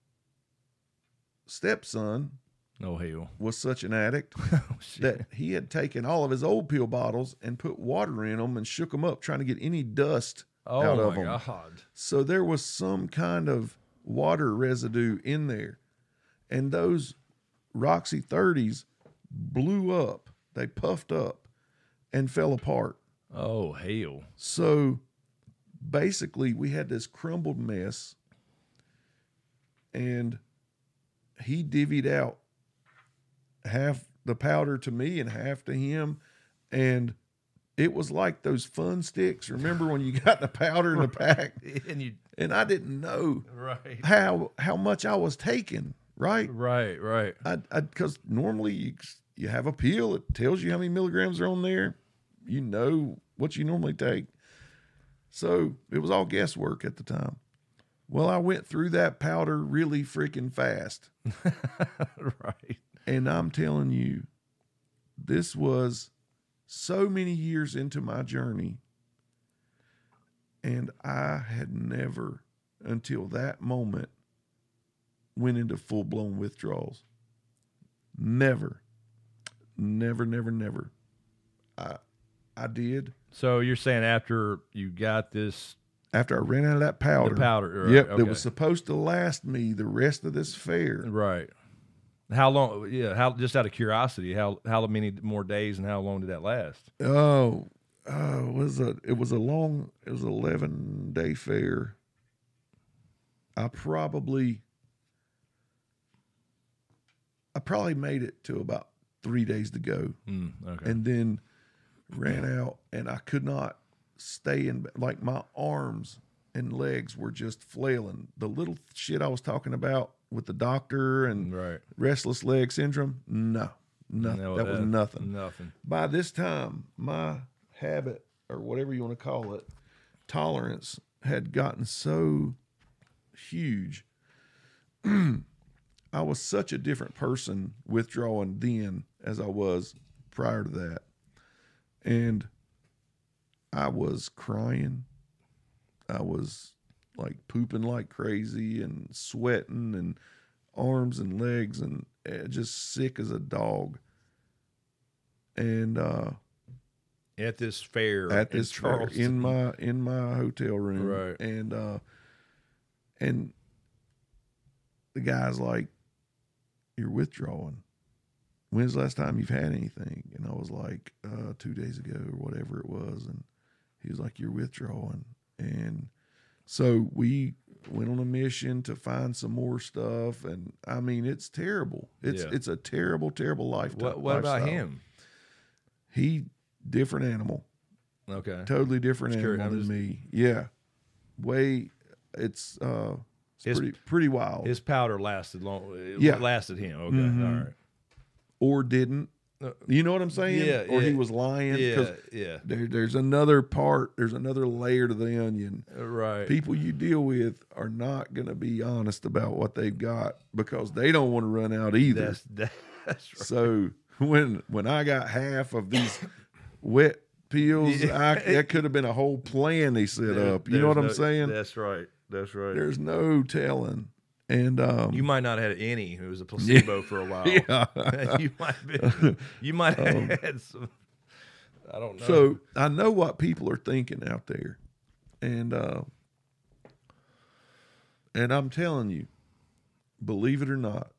D: stepson
C: Oh, hell.
D: was such an addict
C: Oh, shit.
D: that he had taken all of his old pill bottles and put water in them and shook them up, trying to get any dust
C: oh,
D: out
C: my
D: of them.
C: God.
D: So there was some kind of water residue in there. And those Roxy thirties blew up. They puffed up and fell apart.
C: Oh, hell.
D: So basically, we had this crumbled mess. And he divvied out half the powder to me and half to him. And it was like those fun sticks. Remember when you got the powder in the pack?
C: And you,
D: And I didn't know
C: right,
D: how how much I was taking, right?
C: right, right.
D: I because normally you you have a pill, it tells you how many milligrams are on there. You know what you normally take. So it was all guesswork at the time. Well, I went through that powder really freaking fast.
C: Right.
D: And I'm telling you, this was so many years into my journey. And I had never, until that moment, went into full-blown withdrawals. Never. Never, never, never. I I did.
C: So you're saying after you got this
D: After I ran out of that powder.
C: the powder, right,
D: Yep.
C: okay.
D: That was supposed to last me the rest of this fair.
C: right? How long? Yeah, how? Just out of curiosity, how how many more days and how long did that last?
D: Oh, uh, it was a it was a long it was an eleven day fair. I probably I probably made it to about three days to go,
C: Mm, okay.
D: and then ran out, and I could not stay in. Like my arms and legs were just flailing. The little shit I was talking about with the doctor and
C: Right.
D: restless leg syndrome, no, nothing.
C: No,
D: that was
C: that-
D: nothing.
C: Nothing.
D: By this time, my habit, or whatever you want to call it, tolerance had gotten so huge. I was such a different person withdrawing then as I was prior to that. And I was crying. I was like pooping like crazy and sweating and arms and legs and uh, just sick as a dog. And uh,
C: At this fair,
D: at
C: in
D: this fair,
C: Charleston.
D: in my in my hotel room,
C: Right.
D: And uh, and the guy's like, "You're withdrawing. When's the last time you've had anything?" And I was like, uh, two days ago or whatever it was. And he was like, "You're withdrawing." And so we went on a mission to find some more stuff. And I mean, it's terrible. It's
C: Yeah.
D: it's a terrible, terrible lifetime.
C: What, what about
D: lifestyle.
C: him?
D: He different animal.
C: Okay.
D: Totally different
C: Just
D: animal
C: curious.
D: than
C: I'm
D: me. Yeah. Way it's uh it's
C: His-
D: pretty pretty wild.
C: His powder lasted long. It
D: Yeah.
C: lasted him. Okay.
D: Mhm.
C: All right.
D: or didn't.
C: Uh,
D: You know what I'm saying?
C: yeah,
D: Or he
C: yeah.
D: was lying.
C: Yeah. Yeah.
D: There, there's another part, there's another layer to the onion.
C: Right.
D: People you deal with are not going to be honest about what they've got because they don't want to run out either.
C: That's that, that's right.
D: So when when I got half of these wet pills,
C: Yeah.
D: I, that could have been a whole plan they set
C: There-
D: up. You know what
C: there's
D: I'm
C: no-
D: saying?
C: That's right. That's right.
D: There's no telling. And um,
C: You might not have had any. It was a placebo for a while.
D: yeah.
C: you might have been, you might have had some. I don't know.
D: So I know what people are thinking out there, and uh, and I'm telling you, believe it or not,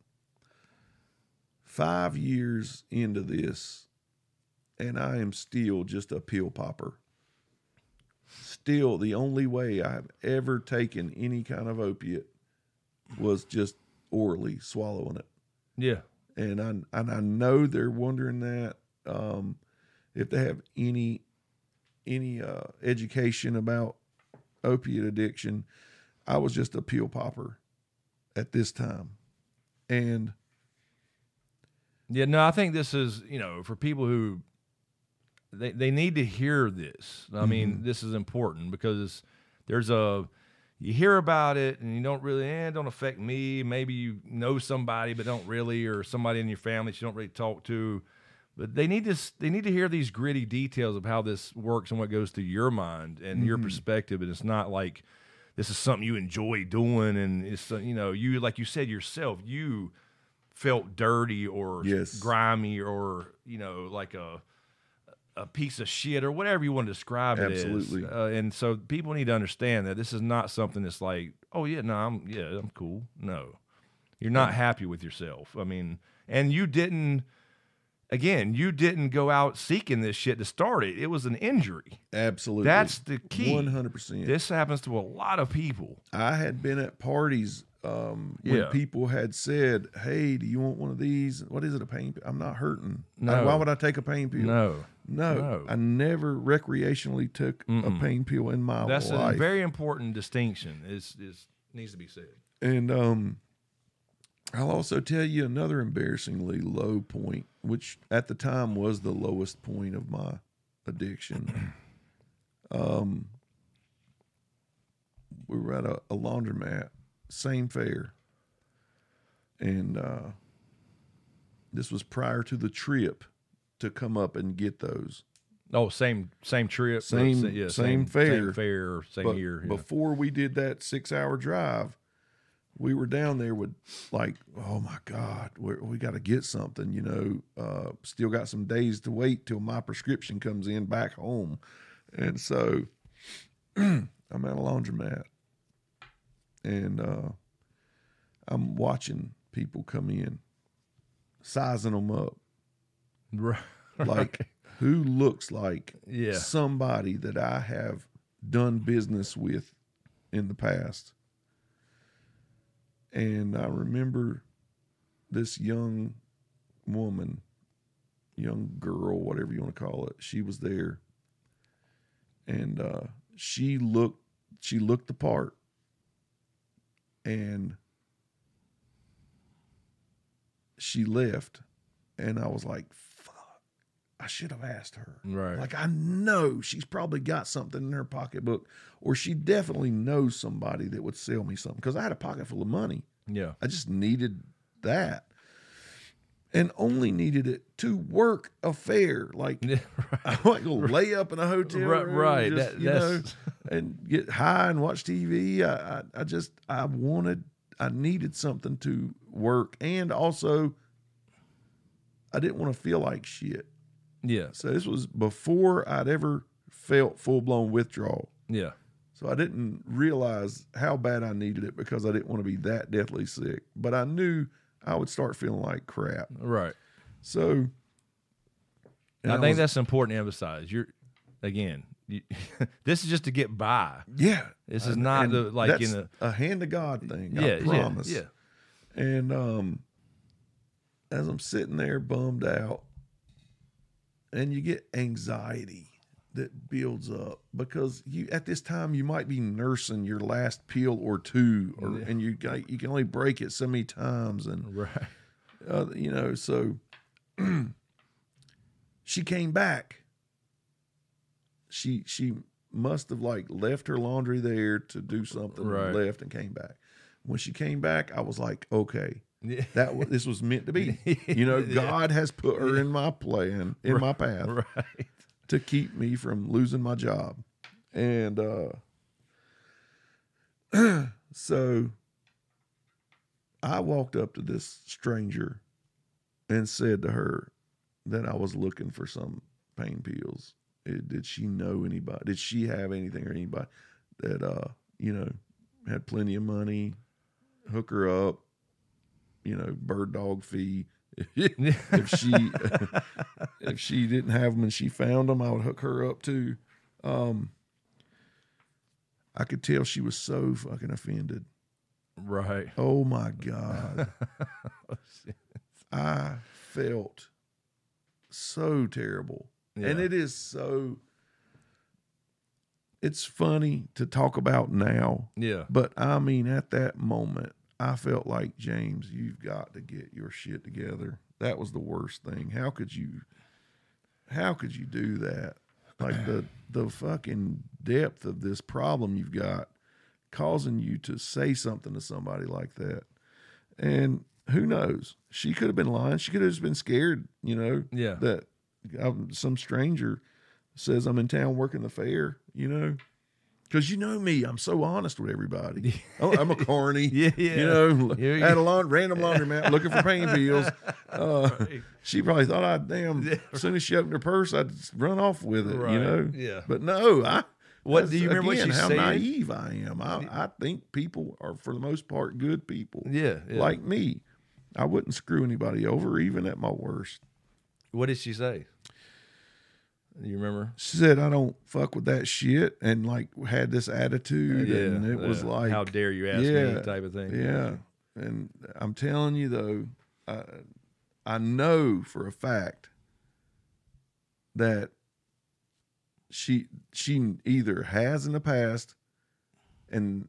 D: five years into this, and I am still just a pill popper. Still, the only way I've ever taken any kind of opiate was just orally swallowing it.
C: yeah,
D: And I and I know they're wondering that um, if they have any any uh, education about opiate addiction. I was just a pill popper at this time, and
C: yeah. No, I think this is you know for people who they they need to hear this. I mean,
D: Mm-hmm.
C: this is important because there's a you hear about it and you don't really eh, it don't affect me. Maybe you know somebody but don't really, or somebody in your family that you don't really talk to. But they need to s- they need to hear these gritty details of how this works and what goes through your mind and your perspective. And it's not like this is something you enjoy doing, and it's uh, you know you like you said yourself, you felt dirty or
D: Yes.
C: grimy or you know like a a piece of shit or whatever you want to describe it
D: Absolutely.
C: as. Uh, and so people need to understand that this is not something that's like, oh yeah, no, I'm yeah, I'm cool. No, you're not happy with yourself. I mean, and you didn't. Again, you didn't go out seeking this shit to start it. It was an injury.
D: absolutely,
C: That's the key.
D: one hundred percent.
C: This happens to a lot of people.
D: I had been at parties um, when
C: Yeah.
D: people had said, "Hey, do you want one of these? What is it? A pain pill? I'm not hurting.
C: No.
D: Why would I take a pain pill?
C: No.
D: no,
C: No.
D: I never recreationally took a pain pill in my
C: That's
D: life.
C: a very important distinction. Is is needs to be said.
D: And um, I'll also tell you another embarrassingly low point, which at the time was the lowest point of my addiction. um, we were at a, a laundromat, same fare, and uh, this was prior to the trip to come up and get those.
C: Oh, same same trip,
D: Same-
C: but, yeah,
D: same fare.
C: same fare, same
D: But
C: year. Yeah.
D: before we did that six-hour drive, we were down there with like, oh my God, we're, we got to get something. You know, uh, still got some days to wait till my prescription comes in back home, and so I'm at a laundromat, and uh, I'm watching people come in, sizing them up,
C: Right.
D: like who looks like
C: Yeah.
D: somebody that I have done business with in the past. And I remember this young woman, young girl, whatever you want to call it, she was there. And uh, she looked she looked the part. And she left. And I was like, fuck, I should have asked her.
C: Right.
D: Like, I know she's probably got something in her pocketbook, or she definitely knows somebody that would sell me something, because I had a pocket full of money.
C: Yeah.
D: I just needed that, and only needed it to work a fair. Like,
C: Yeah,
D: I might go lay up in a hotel
C: Right,
D: room,
C: right.
D: just,
C: That-
D: you know,
C: that's-
D: and get high and watch T V. I, I, I just, I wanted, I needed something to work, and also, I didn't want to feel like shit.
C: Yeah.
D: So this was before I'd ever felt full blown withdrawal.
C: Yeah.
D: So I didn't realize how bad I needed it, because I didn't want to be that deathly sick. But I knew I would start feeling like crap.
C: Right.
D: So and
C: I,
D: I
C: think
D: was-
C: that's important to emphasize. You're again. You, this is just to get by.
D: yeah.
C: This is
D: And-
C: not
D: and
C: the like
D: that's
C: in a
D: a hand to God thing.
C: yeah,
D: I promise.
C: yeah,
D: And um, as I'm sitting there bummed out, and you get anxiety that builds up, because you at this time you might be nursing your last pill or two, or
C: Yeah.
D: and you got, you can only break it so many times, and
C: yeah. Right.
D: uh, you know, so she came back. She she must have like left her laundry there to do something,
C: Right.
D: and left and came back. When she came back, I was like, okay,
C: Yeah.
D: that was, this was meant to be. You know,
C: Yeah.
D: God has put her in my plan, in my path,
C: Right.
D: to keep me from losing my job. And uh, so I walked up to this stranger and said to her that I was looking for some pain pills. It, did she know anybody? Did she have anything or anybody that, uh, you know, had plenty of money, hook her up, you know, bird dog fee. if she if she didn't have them and she found them, I would hook her up too. Um, I could tell she was so fucking offended.
C: Right.
D: Oh my God. I felt so terrible. And
C: Yeah.
D: it is so, it's funny to talk about now,
C: Yeah.
D: but I mean, at that moment, I felt like, James, you've got to get your shit together. That was the worst thing. How could you, how could you do that? Like the, the fucking depth of this problem you've got causing you to say something to somebody like that. And who knows? She could have been lying. She could have just been scared, you know,
C: Yeah.
D: that um, some stranger says I'm in town working the fair, you know, because you know me, I'm so honest with everybody. Oh, I'm a carny,
C: Yeah, yeah.
D: you know,
C: Yeah, yeah.
D: at a laund- random laundromat looking for pain pills. Uh,
C: Right.
D: She probably thought I'd damn, as soon as she opened her purse, I'd just run off with it,
C: Right,
D: you know?
C: yeah.
D: But no, I,
C: What-
D: that's,
C: do you remember what
D: again,
C: she
D: how
C: said?
D: naive I am. I, I think people are, for the most part, good people.
C: Yeah, yeah.
D: Like me. I wouldn't screw anybody over, even at my worst.
C: What did she say? You remember?
D: She said, I don't fuck with that shit, and like had this attitude,
C: Yeah,
D: and it was
C: uh,
D: like,
C: how dare you ask
D: yeah,
C: me type of thing.
D: Yeah. And I'm telling you though, I, I know for a fact that she she either has in the past and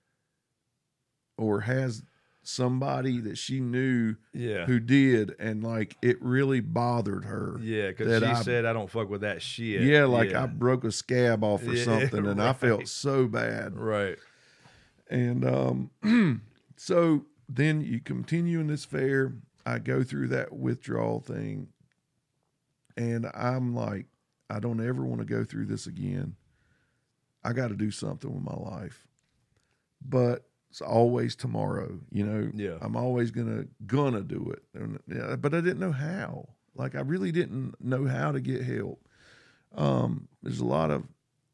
D: or has somebody that she knew
C: Yeah.
D: who did, and like it really bothered her.
C: Yeah, because
D: that
C: she
D: I-
C: said, I don't fuck with that shit.
D: Yeah, like I broke a scab off or
C: Yeah,
D: something, and I felt
C: right.
D: so bad.
C: Right.
D: And um, so then you continue in this fair. I go through that withdrawal thing, and I'm like, I don't ever want to go through this again. I got to do something with my life. But it's always tomorrow, you know.
C: Yeah.
D: I'm always gonna gonna do it, and, yeah, but I didn't know how. Like I really didn't know how to get help. Um, there's a lot of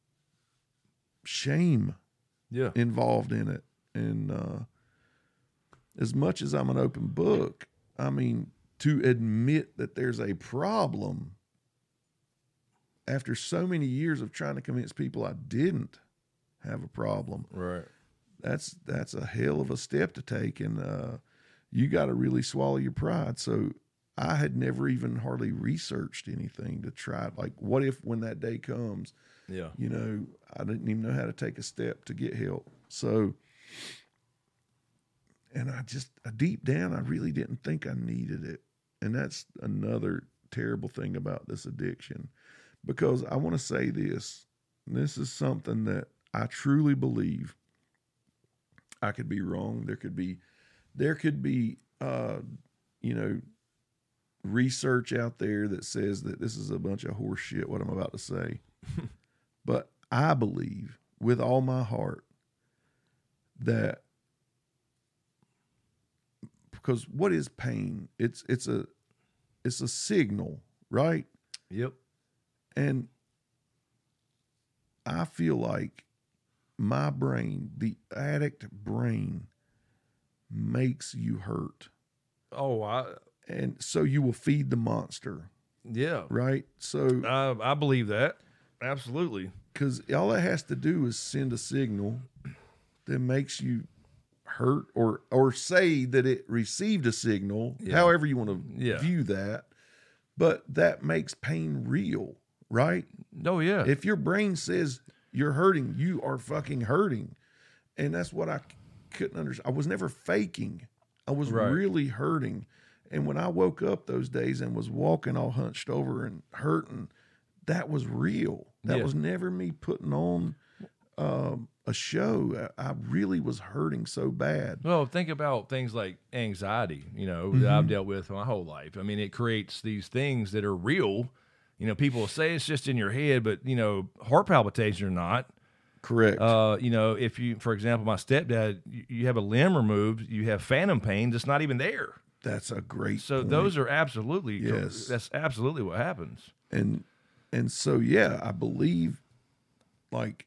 D: shame
C: Yeah.
D: involved in it, and uh, as much as I'm an open book, I mean, to admit that there's a problem after so many years of trying to convince people I didn't have a problem,
C: Right.
D: that's that's a hell of a step to take, and uh, you got to really swallow your pride. So I had never even hardly researched anything to try. Like, what if when that day comes,
C: Yeah.
D: you know, I didn't even know how to take a step to get help. So, and I just, deep down, I really didn't think I needed it. And that's another terrible thing about this addiction, because I want to say this, and this is something that I truly believe. I could be wrong. There could be, there could be, uh, you know, research out there that says that this is a bunch of horse shit, what I'm about to say. But I believe with all my heart that, because what is pain? It's it's a it's a signal, right?
C: Yep.
D: And I feel like my brain, the addict brain, makes you hurt.
C: Oh, I
D: And so you will feed the monster,
C: yeah.
D: right? So
C: I I believe that. Absolutely.
D: because all it has to do is send a signal that makes you hurt, or or say that it received a signal,
C: Yeah.
D: however you want to
C: Yeah.
D: view that. But that makes pain real, right?
C: Oh yeah.
D: If your brain says you're hurting, you are fucking hurting. And that's what I c- couldn't understand. I was never faking. I was
C: Right.
D: really hurting. And when I woke up those days and was walking all hunched over and hurting, that was real. That
C: Yeah.
D: was never me putting on um, a show. I, I really was hurting so bad.
C: Well, think about things like anxiety, you know,
D: Mm-hmm.
C: that I've dealt with my whole life. I mean, it creates these things that are real. You know, people say it's just in your head, but, you know, heart palpitations are not.
D: Correct.
C: Uh, you know, if you, for example, my stepdad, you, you have a limb removed, you have phantom pain that's not even there.
D: That's a great
C: So
D: point.
C: those are absolutely,
D: Yes.
C: that's absolutely what happens.
D: and and so yeah, I believe like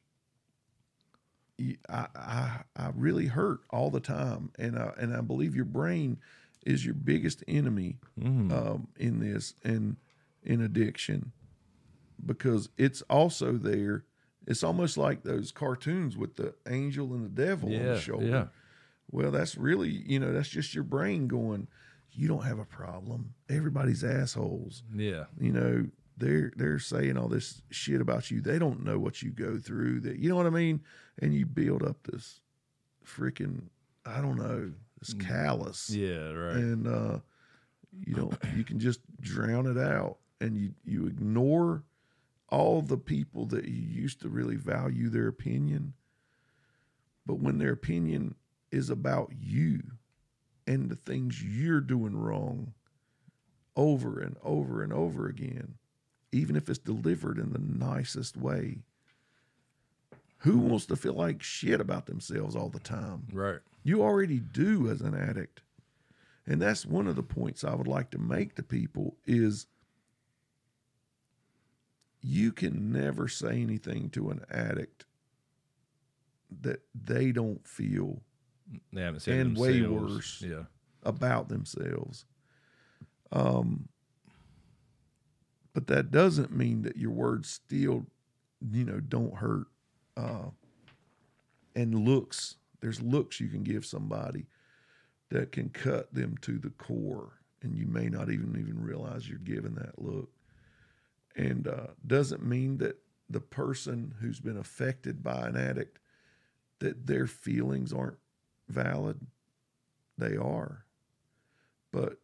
D: y- I I I really hurt all the time, and I and I believe your brain is your biggest enemy um, in this and in addiction, because it's also there. It's almost like those cartoons with the angel and the devil on
C: Yeah,
D: the shoulder.
C: yeah.
D: Well, that's really, you know, that's just your brain going, you don't have a problem. Everybody's assholes.
C: Yeah.
D: You know, they're they're saying all this shit about you. They don't know what you go through. That, you know what I mean? And you build up this freaking, I don't know, this callous.
C: Yeah, right.
D: And uh you don't you can just drown it out, and you you ignore all the people that you used to really value their opinion. But when their opinion is about you and the things you're doing wrong over and over and over again, even if it's delivered in the nicest way, who wants to feel like shit about themselves all the time?
C: Right.
D: You already do as an addict. And that's one of the points I would like to make to people is you can never say anything to an addict that they don't feel
C: They haven't said
D: And way
C: themselves.
D: worse.
C: Yeah.
D: about themselves. Um, but that doesn't mean that your words still, you know, don't hurt. Uh, and looks, there's looks you can give somebody that can cut them to the core, and you may not even even realize you're giving that look. And uh, doesn't mean that the person who's been affected by an addict, that their feelings aren't valid. They are. But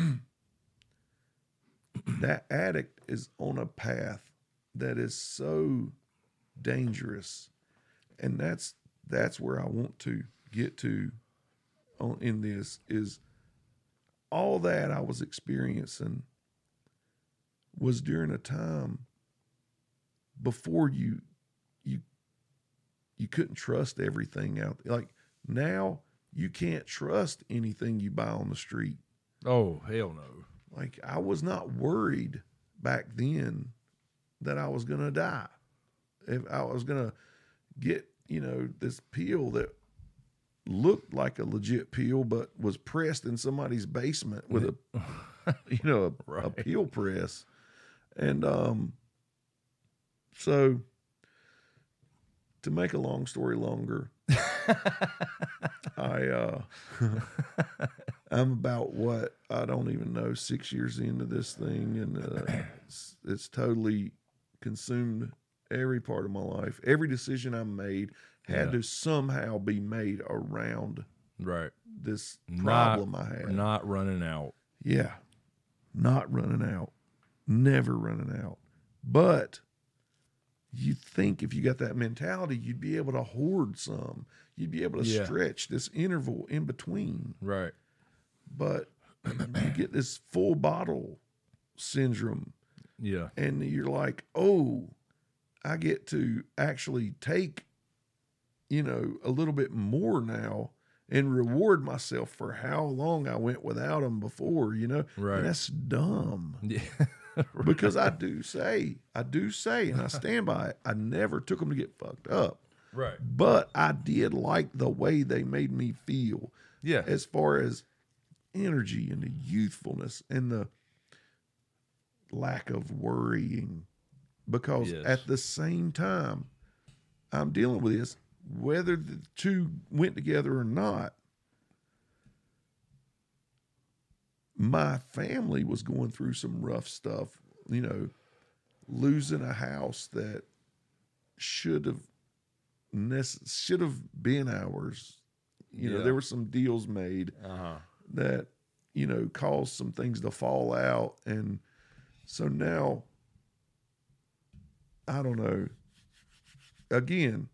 D: that addict is on a path that is so dangerous. And that's that's where I want to get to on in this, is all that I was experiencing was during a time before you you you couldn't trust everything out there. Like now you can't trust anything you buy on the street.
C: Oh, hell no.
D: Like I was not worried back then that I was gonna die. If I was gonna get, you know, this pill that looked like a legit pill but was pressed in somebody's basement with a you know, a,
C: Right.
D: a peel press. And um so to make a long story longer, I uh I'm about what, I don't even know, six years into this thing, and uh, it's, it's totally consumed every part of my life. Every decision I made had
C: Yeah.
D: to somehow be made around
C: Right.
D: this
C: Not-
D: problem I had.
C: Not running out.
D: Yeah. Not running out. Never running out. But you think if you got that mentality, you'd be able to hoard some. You'd be able to
C: Yeah.
D: stretch this interval in between.
C: Right.
D: But you get this full bottle syndrome,
C: Yeah.
D: and you're like, oh, I get to actually take, you know, a little bit more now and reward myself for how long I went without them before, you know?
C: Right.
D: And that's dumb.
C: Yeah.
D: Because I do say, I do say, and I stand by it, I never took them to get fucked up.
C: Right.
D: But I did like the way they made me feel.
C: Yeah.
D: As far as energy and the youthfulness and the lack of worrying. Because
C: Yes.
D: at the same time, I'm dealing with this, whether the two went together or not, my family was going through some rough stuff, you know, losing a house that should have nece- should have been ours. You know,
C: Yeah.
D: there were some deals made
C: Uh-huh.
D: that, you know, caused some things to fall out. And so now, I don't know, again,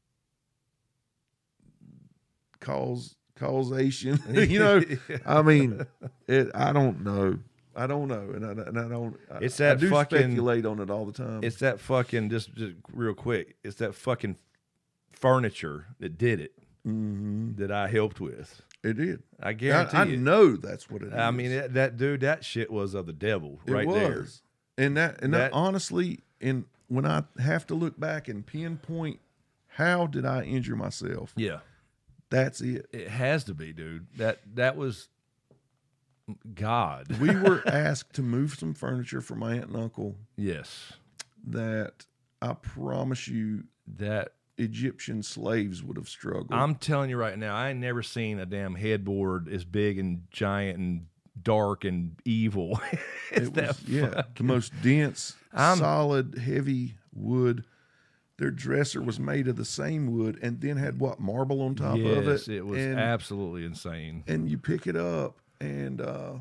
D: cause causation, you know, I mean, it, I don't know. I don't know. And I, and I don't, I-
C: It's that
D: I do
C: fucking-
D: speculate on it all the time.
C: It's that fucking, just, just real quick, it's that fucking furniture that did it
D: Mhm.
C: that I helped with.
D: It did.
C: I guarantee
D: I, I
C: you.
D: know that's what it is.
C: I mean, that, that dude, that shit was of the devil right
D: it
C: there.
D: was. And that, and that,
C: That-
D: honestly, and when I have to look back and pinpoint how did I injure myself,
C: Yeah.
D: that's it.
C: It has to be, dude. That that was God.
D: We were asked to move some furniture for my aunt and uncle
C: Yes.
D: that I promise you
C: That
D: Egyptian slaves would have struggled.
C: I'm telling you right now, I ain't never seen a damn headboard as big and giant and dark and evil. It's
D: it
C: that
D: was, yeah,
C: fuck-
D: the most dense,
C: I'm-
D: solid, heavy wood. Their dresser was made of the same wood and then had what, marble on top
C: yes,
D: of it.
C: it was
D: and,
C: absolutely insane.
D: and you pick it up and uh,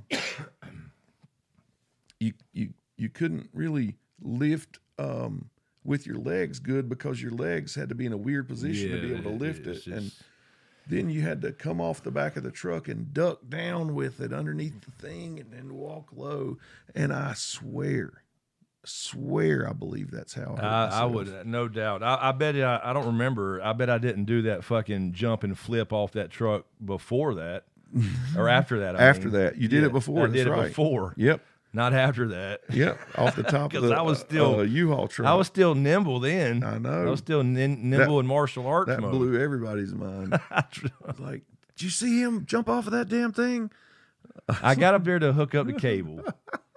D: you you you couldn't really lift um, with your legs good because your legs had to be in a weird position to be
C: Yeah,
D: able to lift
C: it's
D: it. And
C: just-
D: then you had to come off the back of the truck and duck down with it underneath the thing and then walk low. And I swear, swear I believe that's how I hurt
C: I, I
D: myself.
C: would, no doubt. I, I bet I, I don't remember. I bet I didn't do that fucking jump and flip off that truck before that or after that. I
D: After
C: mean.
D: that. You did
C: Yeah,
D: it before.
C: I
D: That's
C: did
D: right.
C: it before,
D: Yep.
C: not after that.
D: Yep. Off the top of
C: 'Cause
D: the
C: I was
D: uh,
C: still-
D: uh, U-Haul truck.
C: I was still nimble then.
D: I know.
C: I was still nin- nimble
D: That-
C: in martial arts
D: that
C: mode.
D: blew everybody's mind. I was like, did you see him jump off of that damn thing?
C: I got up there to hook up the cable.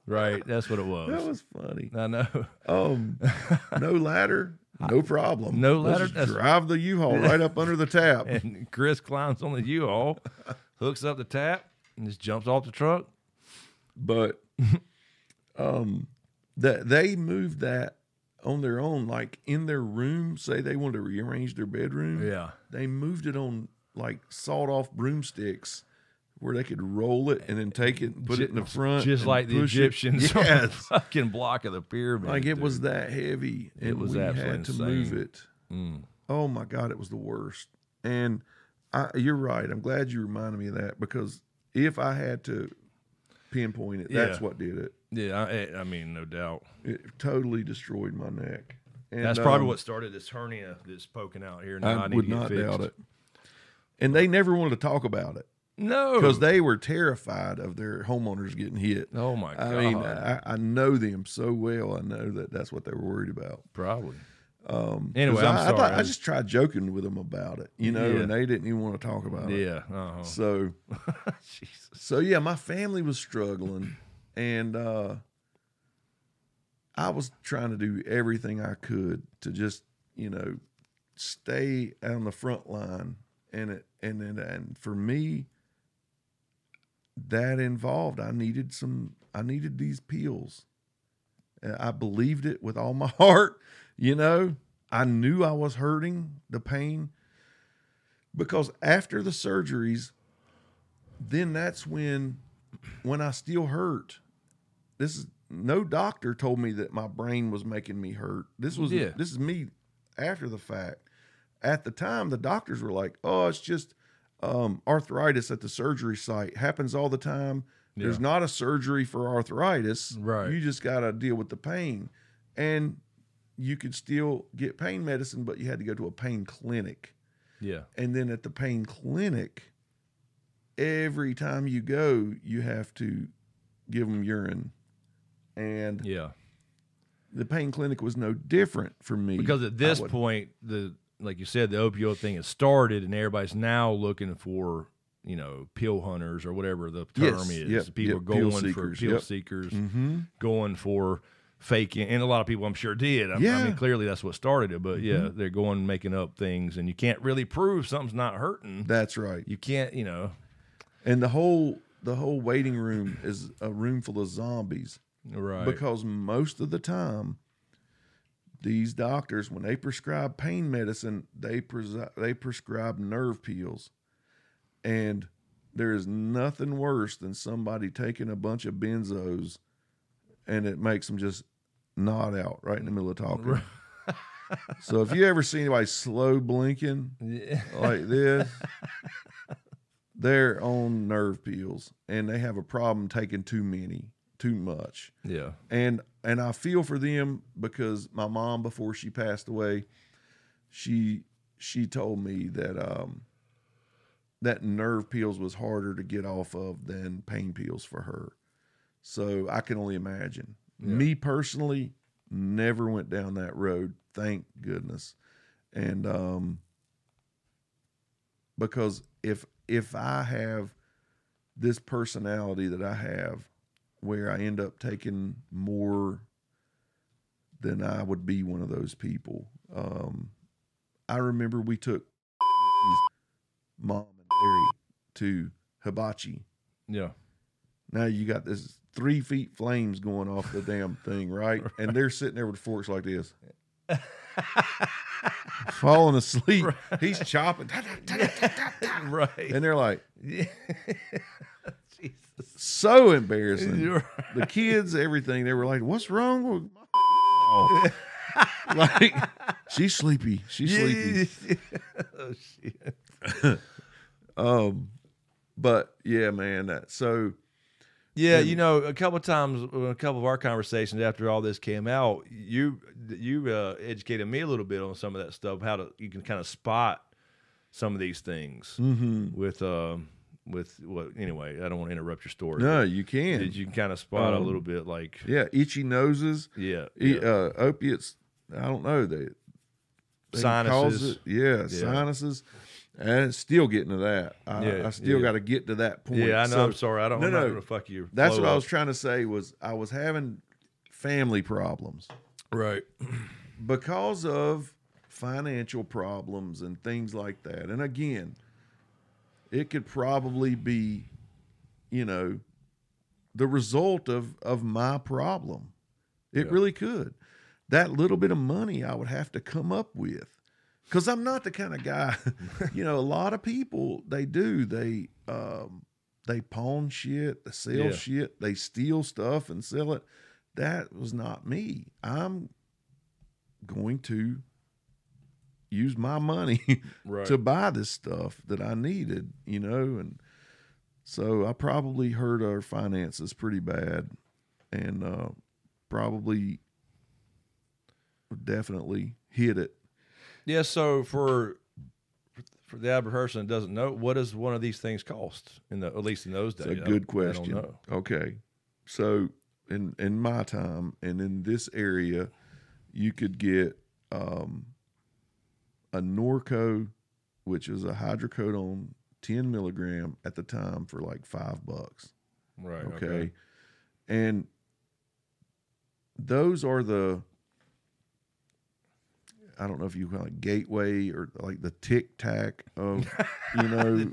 C: Right. That's what it
D: That
C: was.
D: was funny.
C: I know.
D: Um, no ladder, no problem.
C: No
D: Let's
C: ladder,
D: just
C: that's-
D: drive the U-Haul right up under the tap.
C: And Chris climbs on the U-Haul, hooks up the tap, and just jumps off the truck.
D: But um, that they moved that on their own, like in their room. Say they wanted to rearrange their bedroom.
C: Yeah.
D: They moved it on like sawed-off broomsticks, where they could roll it and then take it and put it in the front,
C: Just
D: and
C: like the
D: push it.
C: Egyptians on the
D: Yes,
C: fucking block of the pyramid.
D: like it
C: dude.
D: was that heavy, and
C: It was
D: we
C: absolutely
D: had to
C: insane.
D: move it.
C: Mm.
D: Oh my God, it was the worst. And I, you're right. I'm glad you reminded me of that, because if I had to pinpoint it, that's
C: Yeah.
D: what did it.
C: Yeah, I, I mean, no doubt.
D: It totally destroyed my neck. And,
C: That's probably
D: um,
C: what started this hernia that's poking out here. Now I,
D: I
C: need
D: would
C: to get
D: not
C: fixed.
D: doubt it. And they never wanted to talk about it
C: No,
D: because they were terrified of their homeowners getting hit.
C: Oh my god!
D: I mean, I, I know them so well. I know that that's what they were worried about.
C: probably.
D: Um,
C: Anyway,
D: 'cause
C: I'm
D: I,
C: sorry.
D: I, thought,
C: I
D: I
C: was-
D: just tried joking with them about it, you know,
C: Yeah.
D: and they didn't even want to talk about it.
C: Yeah. Uh-huh.
D: So,
C: Jesus.
D: so yeah, my family was struggling, and uh, I was trying to do everything I could to just, you know, stay on the front line, and it, and then, and for me, that involved I needed some, I needed these pills. And I believed it with all my heart, you know. I knew I was hurting, the pain, because after the surgeries, then that's when, when I still hurt. This is no doctor told me that my brain was making me hurt. This was
C: Yeah.
D: this is me after the fact. At the time, the doctors were like, "Oh, it's just um, arthritis at the surgery site. Happens all the time. There's
C: Yeah.
D: not a surgery for arthritis.
C: Right.
D: You just got to deal with the pain, and you could still get pain medicine, but you had to go to a pain clinic."
C: Yeah.
D: And then at the pain clinic, every time you go, you have to give them urine. And
C: Yeah.
D: the pain clinic was no different for me.
C: Because at
D: I
C: this
D: would-
C: point, the like you said, the opioid thing has started, and everybody's now looking for, you know, pill hunters or whatever the term
D: Yes,
C: is.
D: yep,
C: People
D: yep,
C: going
D: pill
C: for
D: seekers,
C: pill
D: yep.
C: seekers,
D: Mm-hmm.
C: going for faking, and a lot of people I'm sure did. I, I
D: Yeah.
C: mean, clearly that's what started it. But yeah,
D: Mhm.
C: they're going making up things, and you can't really prove something's not hurting.
D: That's right.
C: You can't, you know.
D: And the whole the whole waiting room is a room full of zombies.
C: Right.
D: Because most of the time, these doctors, when they prescribe pain medicine, they presi- they prescribe nerve pills, and there is nothing worse than somebody taking a bunch of benzos, and it makes them just nod out right in the middle of talking. So if you ever see anybody slow blinking
C: Yeah.
D: like this, they're on nerve pills, and they have a problem taking too many, too much.
C: Yeah.
D: And and I feel for them, because my mom, before she passed away, she she told me that um that nerve pills was harder to get off of than pain pills for her. So I can only imagine.
C: Yeah.
D: Me personally never went down that road, thank goodness. And um because if if I have this personality that I have, where I end up taking more than I would be one of those people. Um, I remember we took mom and Larry to Hibachi.
C: Yeah.
D: Now you got this three feet flames going off the damn thing, right? And they're sitting there with forks like this. Falling asleep.
C: Right.
D: He's chopping.
C: Right.
D: And they're like,
C: Yeah. Jesus.
D: so embarrassing.
C: You're
D: The kids, everything, they were like, "What's wrong with my mom?" Like, she's sleepy. She's sleepy.
C: Oh shit.
D: Um, but yeah, man. That, so
C: Yeah,
D: And-
C: you know, a couple of times, uh, a couple of our conversations after all this came out, you you uh, educated me a little bit on some of that stuff. How to you can kind of spot some of these things
D: mhm.
C: with um with what anyway. I don't want to interrupt your story.
D: no,
C: but
D: you can.
C: did you can kind of spot a
D: Um,
C: little bit like
D: Yeah, itchy noses,
C: yeah,
D: e-
C: yeah.
D: uh, opiates. I don't know. They, they cause
C: Sinuses.
D: it- yeah,
C: Yeah.
D: sinuses. And it's still getting to that. I,
C: Yeah,
D: I still
C: yeah.
D: got to get to that point.
C: Yeah, I know.
D: So-
C: I'm sorry. I don't.
D: No,
C: I'm not
D: no.
C: gonna fuck you.
D: That's
C: flow
D: what I
C: up.
D: was trying to say. Was I was having family problems
C: Right.
D: because of financial problems and things like that. And again, it could probably be, you know, the result of of my problem. It
C: Yeah.
D: really could. That little bit of money I would have to come up with. Because I'm not the kind of guy, you know, a lot of people, they do. They um, they pawn shit, they sell
C: Yeah.
D: shit, they steal stuff and sell it. That was not me. I'm going to use my money
C: Right.
D: to buy this stuff that I needed, you know. And so I probably hurt our finances pretty bad and uh, probably definitely hit it.
C: Yeah. So for for the average person that doesn't know, what does one of these things cost? In the at least in those days,
D: It's a
C: I
D: good
C: don't- I don't
D: question.
C: know.
D: Okay. So in in my time and in this area, you could get um, a Norco, which is a hydrocodone ten milligram at the time for like five bucks.
C: Right.
D: Okay.
C: Okay.
D: And those are the, I don't know if you call it gateway or like the tic tac of, you know,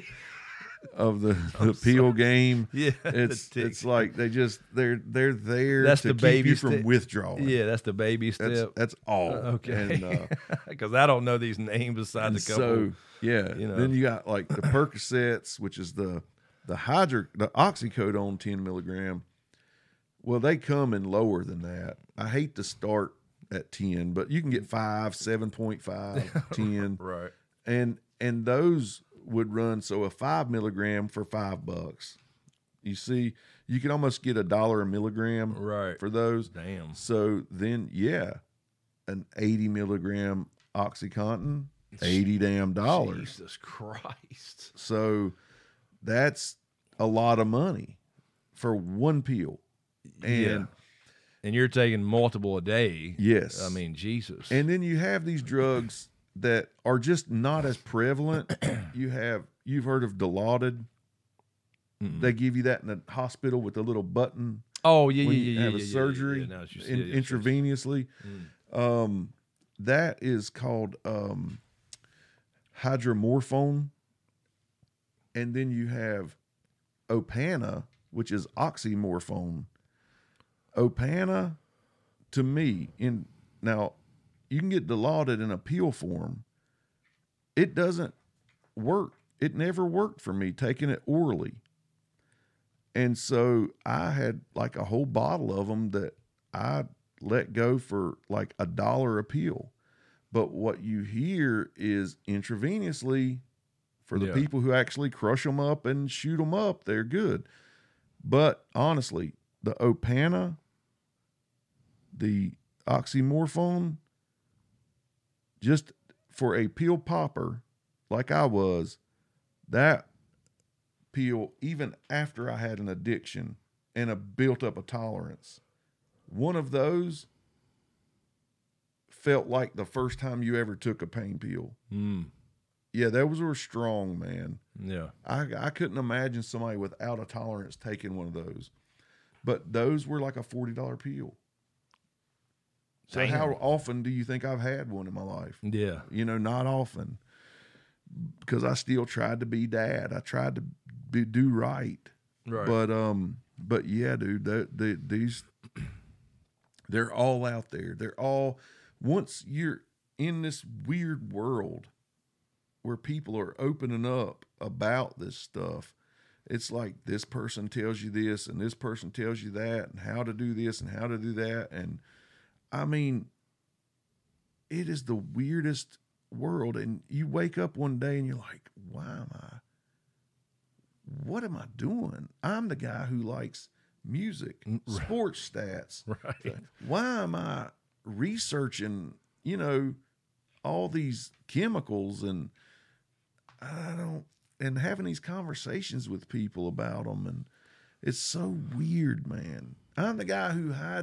D: of the, the peel game.
C: Yeah.
D: It's
C: the tick.
D: it's like they just they're they're there
C: That's
D: to
C: the
D: keep
C: baby
D: you from
C: step.
D: withdrawing.
C: Yeah, that's the baby
D: that's
C: step.
D: that's all.
C: Uh, okay.
D: And, uh,
C: Because I don't know these names besides
D: and
C: a couple.
D: so yeah,
C: you know.
D: then you got like the Percocets, which is the the hydro the oxycodone ten milligram. Well, they come in lower than that. I hate to start at ten, but you can get five, seven point five, ten,
C: right.
D: and and those would run so a five milligram for five bucks. You see, you can almost get a dollar a milligram
C: Right.
D: for those.
C: Damn.
D: So then, yeah, an eighty milligram OxyContin, eighty damn dollars.
C: Jesus Christ.
D: So that's a lot of money for one pill. And
C: yeah. And you're taking multiple a day.
D: yes,
C: I mean, Jesus.
D: and then you have these drugs that are just not as prevalent. You have you've heard of Dilaudid.
C: Mm-mm.
D: They give you that in the hospital with a little button
C: oh yeah,
D: when
C: yeah,
D: you
C: yeah,
D: have
C: yeah,
D: a
C: yeah,
D: surgery
C: yeah, yeah. Now that you see
D: in,
C: it, yes, yes.
D: intravenously.
C: Mm.
D: Um, that is called um, hydromorphone. And then you have Opana, which is oxymorphone. Opana, to me, in now you can get Dilaudid in a pill form. It doesn't work. It never worked for me taking it orally. And so I had like a whole bottle of them that I let go for like a dollar a pill. But what you hear is intravenously, for the
C: Yeah.
D: people who actually crush them up and shoot them up, they're good. But honestly, the Opana, the oxymorphone, just for a pill popper like I was, that pill, even after I had an addiction and a built up a tolerance, one of those felt like the first time you ever took a pain pill.
C: Mm.
D: Yeah, those were strong, man.
C: Yeah.
D: I I couldn't imagine somebody without a tolerance taking one of those. But those were like a forty dollar pill. So
C: Damn.
D: how often do you think I've had one in my life?
C: Yeah.
D: You know, not often. Because I still tried to be dad. I tried to be, do right.
C: Right.
D: But um, but yeah, dude, the, the, these they're all out there. They're all once you're in this weird world where people are opening up about this stuff. It's like this person tells you this and this person tells you that and how to do this and how to do that. And I mean, it is the weirdest world. And you wake up one day and you're like, why am I, what am I doing? I'm the guy who likes music, sports stats.
C: Right.
D: Why am I researching, you know, all these chemicals and I don't, and having these conversations with people about them. And it's so weird, man. I'm the guy who hides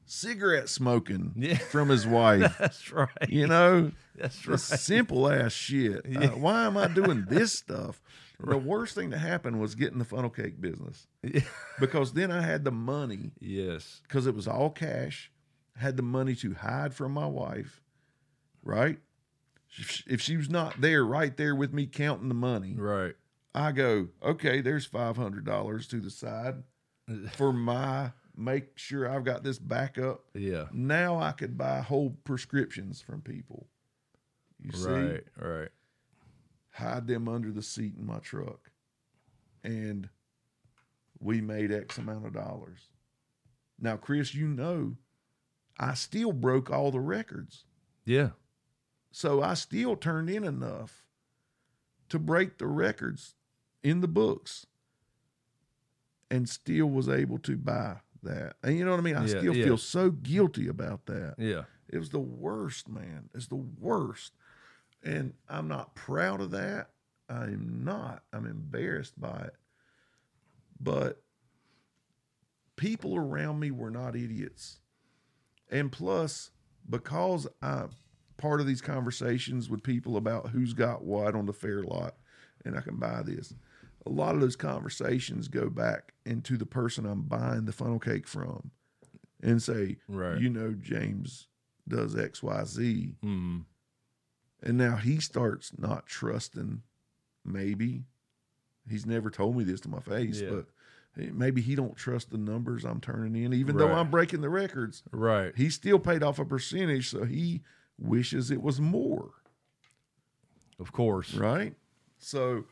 D: cigarette smoking
C: Yeah.
D: from his wife.
C: That's right.
D: You know,
C: That's right.
D: This simple ass shit.
C: Yeah.
D: Uh, why am I doing this stuff? The worst thing to happen was getting the funnel cake business
C: Yeah.
D: because then I had the money
C: Yes.
D: because it was all cash. I had the money to hide from my wife, right? If if she was not there, right there with me counting the money,
C: Right.
D: I go, okay, there's five hundred dollars to the side for my make sure I've got this backup.
C: Yeah.
D: Now I could buy whole prescriptions from people. You see?
C: Right. Right.
D: Hide them under the seat in my truck. And we made X amount of dollars. Now, Chris, you know, I still broke all the records.
C: Yeah.
D: So I still turned in enough to break the records in the books and still was able to buy that. And you know what I mean? I
C: Yeah,
D: still
C: yeah.
D: feel so guilty about that.
C: Yeah.
D: It was the worst, man. It's the worst. And I'm not proud of that. I'm not. I'm embarrassed by it. But people around me were not idiots. And plus, because I'm part of these conversations with people about who's got what on the fair lot and I can buy this, a lot of those conversations go back into the person I'm buying the funnel cake from and say,
C: Right.
D: you know, James does X, Y, Z.
C: Mm-hmm.
D: And now he starts not trusting, maybe. He's never told me this to my face,
C: Yeah.
D: but maybe he don't trust the numbers I'm turning in. Even though
C: Right.
D: I'm breaking the records,
C: Right.
D: he still paid off a percentage, so he wishes it was more,
C: Of course.
D: right? So,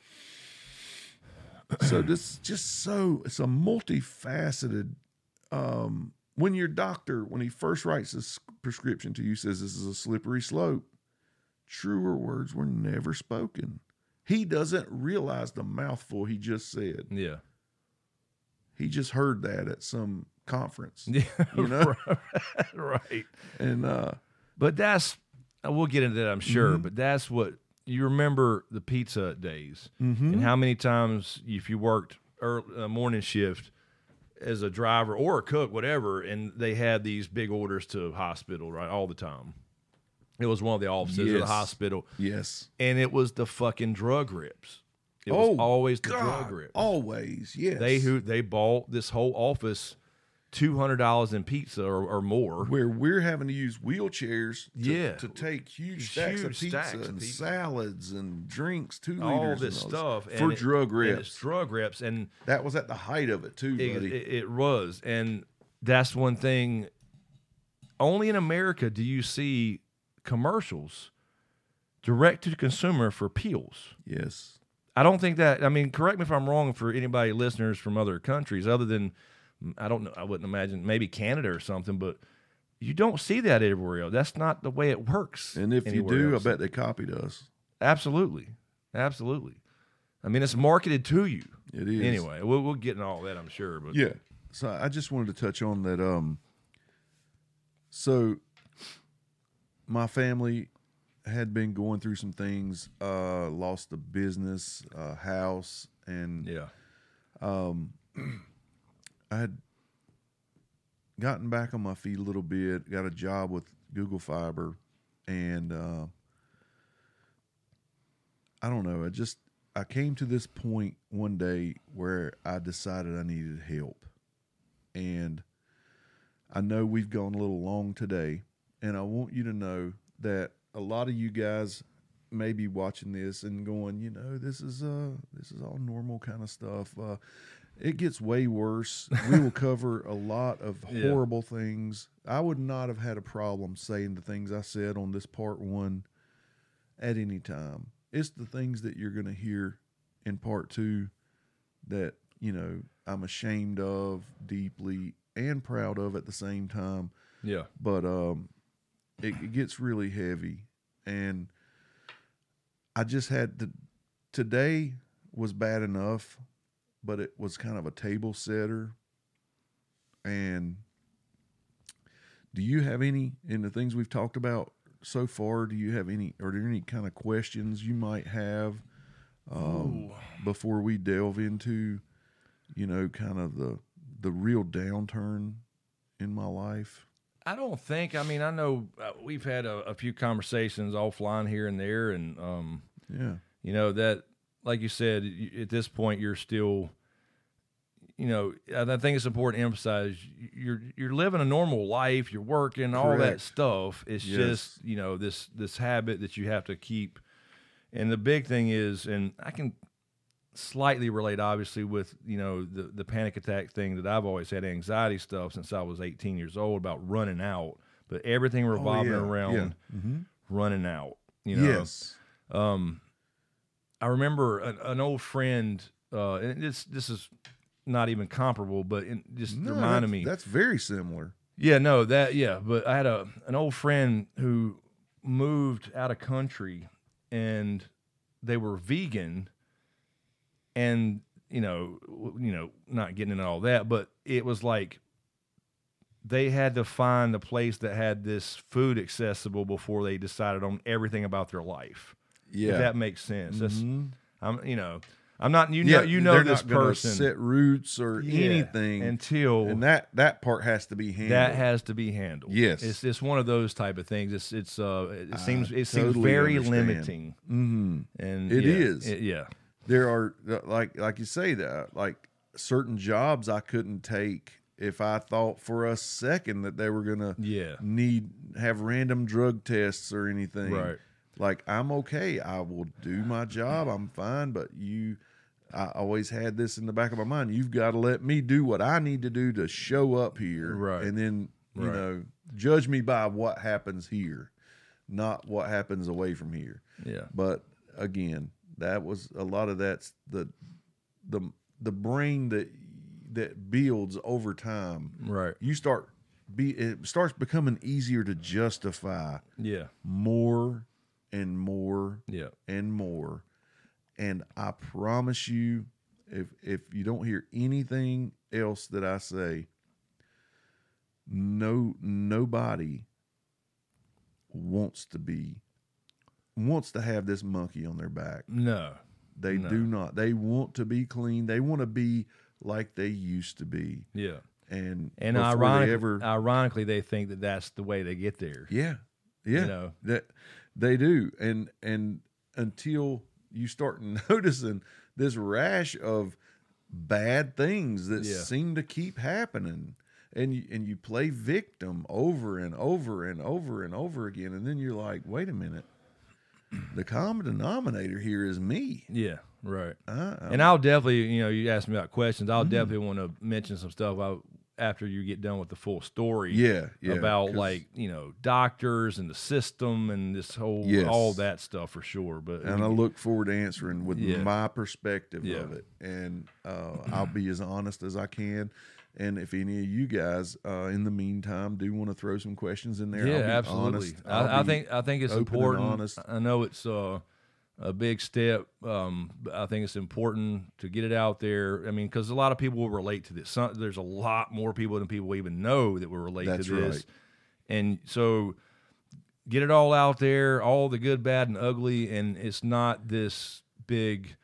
D: so this just so, it's a multifaceted, um, when your doctor, when he first writes this prescription to you, says this is a slippery slope, truer words were never spoken. He doesn't realize the mouthful he just said.
C: Yeah.
D: He just heard that at some conference,
C: Yeah.
D: you know?
C: Right.
D: And, uh,
C: But that's, uh, we'll get into that, I'm sure,
D: Mhm.
C: but that's what you remember the Pizza Hut days
D: mhm.
C: and how many times if you worked early, uh, morning shift as a driver or a cook, whatever, and they had these big orders to hospital, right, all the time. It was one of the offices of the
D: Yes.
C: hospital,
D: yes.
C: and it was the fucking drug rips. It
D: Oh,
C: was always the
D: God,
C: drug rips.
D: always, yes.
C: They who they bought this whole office two hundred dollars in pizza or, or more.
D: Where we're having to use wheelchairs to,
C: Yeah.
D: to take huge
C: Huge
D: stacks of pizza
C: stacks of
D: and
C: pizza.
D: salads and drinks, two
C: all
D: liters
C: this
D: and all
C: stuff
D: for
C: and it-
D: drug
C: and it's
D: reps.
C: drug reps, and
D: That was at the height of it too,
C: it,
D: buddy.
C: it, it was, and that's one thing. Only in America do you see commercials direct to consumer for pills.
D: yes.
C: I don't think that. I mean, correct me if I'm wrong. For anybody listeners from other countries, other than I don't know, I wouldn't imagine maybe Canada or something, but you don't see that everywhere else. That's not the way it works.
D: And if you
C: anywhere
D: do,
C: else.
D: I bet they copied us.
C: Absolutely, absolutely. I mean, it's marketed to you.
D: It is.
C: Anyway, we'll we'll get into all that, I'm sure. But
D: Yeah. So I just wanted to touch on that. Um, so my family had been going through some things, uh, lost a business, a house, and
C: yeah,
D: I had gotten back on my feet a little bit, got a job with Google Fiber, and uh, I don't know. I just I came to this point one day where I decided I needed help, and I know we've gone a little long today, and I want you to know that a lot of you guys may be watching this and going, you know, this is uh this is all normal kind of stuff. Uh, it gets way worse. We will cover a lot of
C: Yeah.
D: horrible things. I would not have had a problem saying the things I said on this part one at any time. It's the things that you're going to hear in part two that, you know, I'm ashamed of deeply and proud of at the same time.
C: yeah,
D: But um, it, it gets really heavy. And I just had to, today was bad enough, but it was kind of a table setter. And do you have any, in the things we've talked about so far, do you have any, are there any kind of questions you might have um, before we delve into, you know, kind of the, the real downturn in my life?
C: I don't think. I mean, I know uh, we've had a, a few conversations offline here and there, and um,
D: Yeah.
C: you know that, like you said, you, at this point you're still, you know, I I think it's important to emphasize you're you're living a normal life, you're working, all that
D: Correct.
C: stuff. It's
D: Yes.
C: just, you know, this this habit that you have to keep. And the big thing is, and I can slightly relate, obviously, with, you know, the the panic attack thing that I've always had, anxiety stuff since I was eighteen years old about running out, but everything revolving
D: yeah,
C: around
D: yeah. Mhm.
C: running out. You know,
D: Yes.
C: um, I remember an, an old friend, uh, and this this is not even comparable, but it just
D: No,
C: reminded
D: that's,
C: me.
D: That's very similar.
C: Yeah, no, that yeah, but I had a an old friend who moved out of country, and they were vegan, and you know, w- you know, not getting into all that, but it was like they had to find a place that had this food accessible before they decided on everything about their life.
D: Yeah.
C: If that makes sense. That's,
D: Mhm.
C: I'm, you know, I'm not, you
D: Yeah,
C: know, you know
D: they're
C: this
D: not gonna
C: person
D: set roots or
C: Yeah,
D: anything
C: until
D: and that that part has to be handled.
C: that has to be handled.
D: Yes.
C: it's it's one of those type of things. It's it's uh it
D: I
C: seems it seems
D: totally
C: very
D: understand.
C: limiting,
D: hmm
C: and
D: It
C: yeah,
D: is.
C: it- yeah,
D: There are like like you say that like certain jobs I couldn't take if I thought for a second that they were gonna
C: yeah,
D: need have random drug tests or anything.
C: Right.
D: Like I'm okay. I will do my job. I'm fine. But you, I always had this in the back of my mind. You've got to let me do what I need to do to show up here.
C: Right.
D: And then, you
C: Right.
D: know, judge me by what happens here, not what happens away from here.
C: yeah,
D: But again, that was a lot of that's the the the brain that that builds over time.
C: right,
D: You start be it starts becoming easier to justify
C: yeah,
D: more and more
C: yeah,
D: and more. And I promise you, if if you don't hear anything else that I say, no nobody wants to be wants to have this monkey on their back.
C: no,
D: They
C: No.
D: do not. They want to be clean. They want to be like they used to be.
C: yeah.
D: And
C: And
D: before they
C: ironically,
D: ever,
C: ironically, they think that that's the way they get there.
D: yeah, yeah,
C: You know.
D: that they do. And and until you start noticing this rash of bad things that
C: Yeah.
D: seem to keep happening, and you, and you play victim over and over and over and over again, and then you're like, wait a minute, the common denominator here is me.
C: Yeah, right.
D: I,
C: And I'll definitely, you know, you asked me about questions. I'll
D: Mm-hmm.
C: definitely want to mention some stuff I, after you get done with the full story.
D: Yeah, yeah,
C: about
D: 'cause-
C: like, you know, doctors and the system and this whole
D: Yes.
C: all that stuff for sure. But
D: and I look forward to answering with
C: Yeah.
D: my perspective
C: Yeah.
D: of it, and uh, I'll be as honest as I can. And if any of you guys, uh, in the meantime, do want to throw some questions in there,
C: yeah,
D: I'll be
C: absolutely.
D: honest. I'll
C: I, I
D: be
C: think I think it's
D: open and
C: important.
D: honest.
C: I know it's uh, a big step. Um, but I think it's important to get it out there. I mean, because a lot of people will relate to this. Some, there's a lot more people than people even know that will relate
D: That's
C: to this.
D: right.
C: And so, get it all out there, all the good, bad, and ugly. And it's not this big.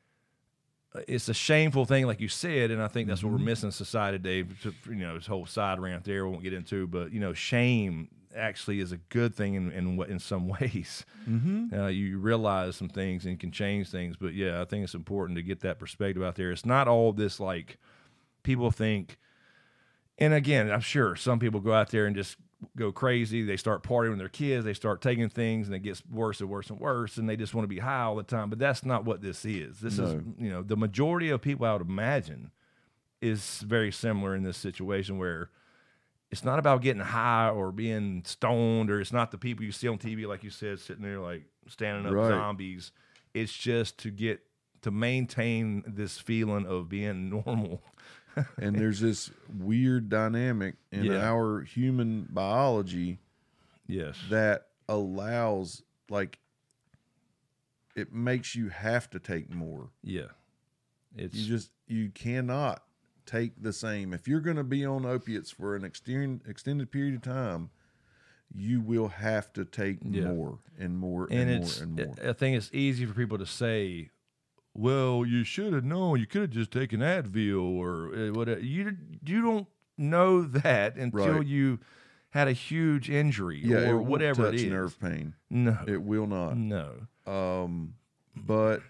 C: It's a shameful thing, like you said, and I think that's what we're missing in society today. You know, this whole side rant there, we won't get into, but you know, shame actually is a good thing in in, what- in some ways. Mm-hmm. Uh, you realize some things and can change things, but yeah, I think it's important to get that perspective out there. It's not all this like people think. And again, I'm sure some people go out there and just go crazy. They start partying with their kids. They start taking things, and it gets worse and worse and worse. And they just want to be high all the time. But that's not what this is. This is,
D: No.
C: you know, the majority of people I would imagine is very similar in this situation where it's not about getting high or being stoned, or it's not the people you see on T V, like you said, sitting there like standing up
D: Right.
C: zombies. It's just to get to maintain this feeling of being normal.
D: and there's this weird dynamic in
C: Yeah.
D: our human biology
C: Yes.
D: that allows, like, it makes you have to take more.
C: Yeah. It's
D: You just you cannot take the same. If you're going to be on opiates for an extended extended period of time, you will have to take
C: Yeah.
D: more and more
C: and
D: and,
C: it's
D: more and more.
C: I think it's easy for people to say, well, you should have known. You could have just taken Advil or uh, whatever. You you don't know that until
D: Right.
C: you had a huge injury
D: Yeah, it
C: or
D: won't
C: whatever
D: touch
C: it is.
D: nerve pain.
C: No,
D: It will not.
C: no.
D: Um, but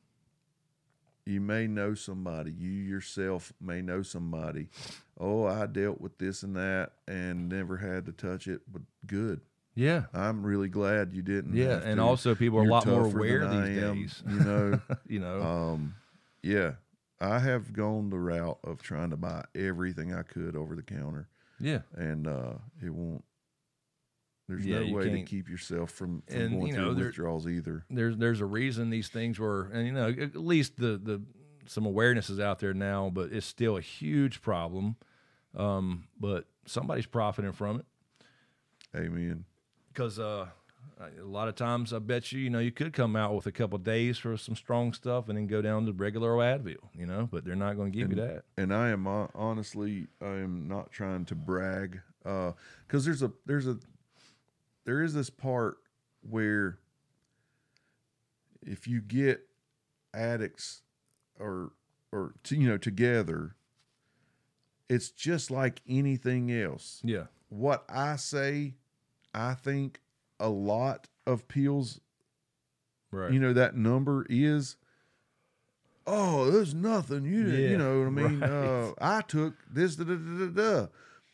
D: you may know somebody. You yourself may know somebody. Oh, I dealt with this and that and never had to touch it, but good.
C: Yeah,
D: I'm really glad you didn't.
C: yeah,
D: have
C: and
D: to.
C: also people are a
D: You're
C: lot more
D: tougher
C: aware
D: than
C: these
D: I am,
C: days.
D: You know.
C: you know,
D: Um, yeah, I have gone the route of trying to buy everything I could over the counter,
C: yeah,
D: and uh, it won't. There's
C: Yeah,
D: no
C: you
D: way to
C: can't-
D: keep yourself from, from
C: and,
D: going
C: you know,
D: through
C: there-
D: withdrawals either.
C: there's there's a reason these things were, and you know, at least the the some awareness is out there now, but it's still a huge problem. Um, but somebody's profiting from it.
D: Amen.
C: Because uh, a lot of times, I bet you, you know, you could come out with a couple of days for some strong stuff and then go down to regular Advil, you know, but they're not going to give you that.
D: And I am uh, honestly, I am not trying to brag, because there's a there's a there is this part where if you get addicts or or to, you know together, it's just like anything else.
C: Yeah.
D: What I say, I think a lot of pills,
C: Right.
D: you know, that number is, oh, there's nothing. You
C: Yeah,
D: you know what I mean?
C: right.
D: Uh, I took this, da, da, da, da, da.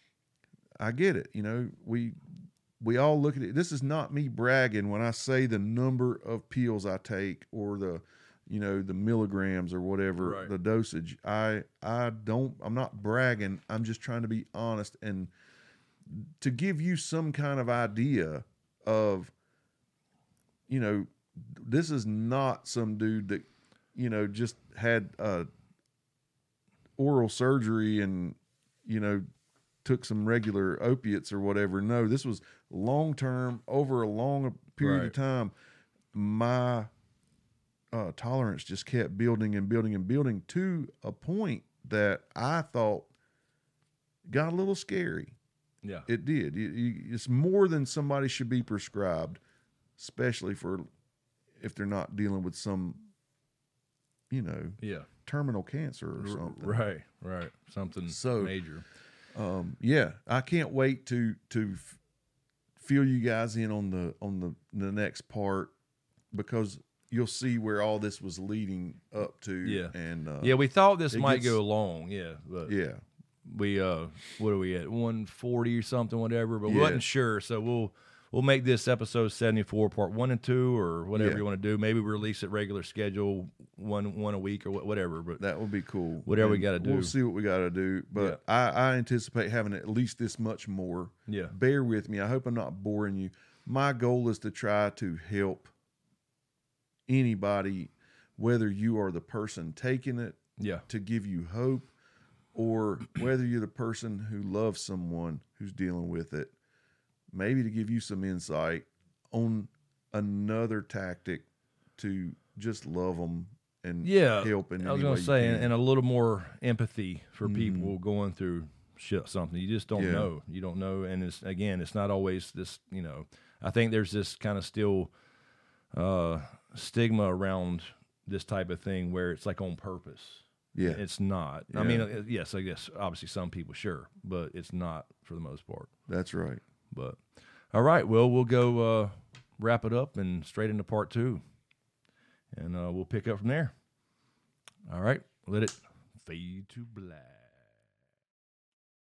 D: I get it. You know, we we all look at it. This is not me bragging when I say the number of pills I take or the, you know, the milligrams or whatever,
C: Right.
D: the dosage. I I don't, I'm not bragging. I'm just trying to be honest and to give you some kind of idea of, you know, this is not some dude that, you know, just had uh, oral surgery and, you know, took some regular opiates or whatever. No, this was long term, over a long period
C: Right.
D: of time. My uh, tolerance just kept building and building and building to a point that I thought got a little scary.
C: Yeah.
D: It did. It- it- It's more than somebody should be prescribed, especially for if they're not dealing with some, you know,
C: Yeah.
D: terminal cancer or something.
C: Right. Right. Something
D: So-
C: major.
D: Um, yeah, I can't wait to to f- fill you guys in on the on the the next part, because you'll see where all this was leading up to.
C: Yeah.
D: and uh,
C: Yeah. We thought this
D: it
C: might
D: gets-
C: go long. Yeah. But
D: yeah,
C: we, uh, what are we at? one forty or something, whatever, but we
D: Yeah.
C: wasn't sure. So we'll, we'll make this episode seventy-four part one and two or whatever
D: Yeah.
C: you want to do. Maybe we release it regular schedule, one, one a week or wha- whatever, but
D: that would be cool.
C: Whatever we
D: And
C: gotta do.
D: We'll see what we got to do, but I, I anticipate having at least this much more.
C: yeah.
D: Bear with me. I hope I'm not boring you. My goal is to try to help anybody, whether you are the person taking it,
C: Yeah.
D: to give you hope, or whether you're the person who loves someone who's dealing with it, maybe to give you some insight on another tactic to just love them and
C: Yeah.
D: help in
C: I was
D: any
C: going
D: way
C: to
D: you
C: say,
D: can.
C: and, and a little more empathy for people going through shit, something you just don't
D: Yeah.
C: know. You don't know. And it's, again, it's not always this, you know, I think there's this kind of still uh, stigma around this type of thing where it's like on purpose.
D: yeah,
C: It's not. I
D: Yeah.
C: mean, uh, yes, I guess obviously some people, sure, but it's not for the most part.
D: that's right.
C: But all right, well, we'll go uh, wrap it up and straight into part two, and uh, we'll pick up from there. All right, let it fade to black.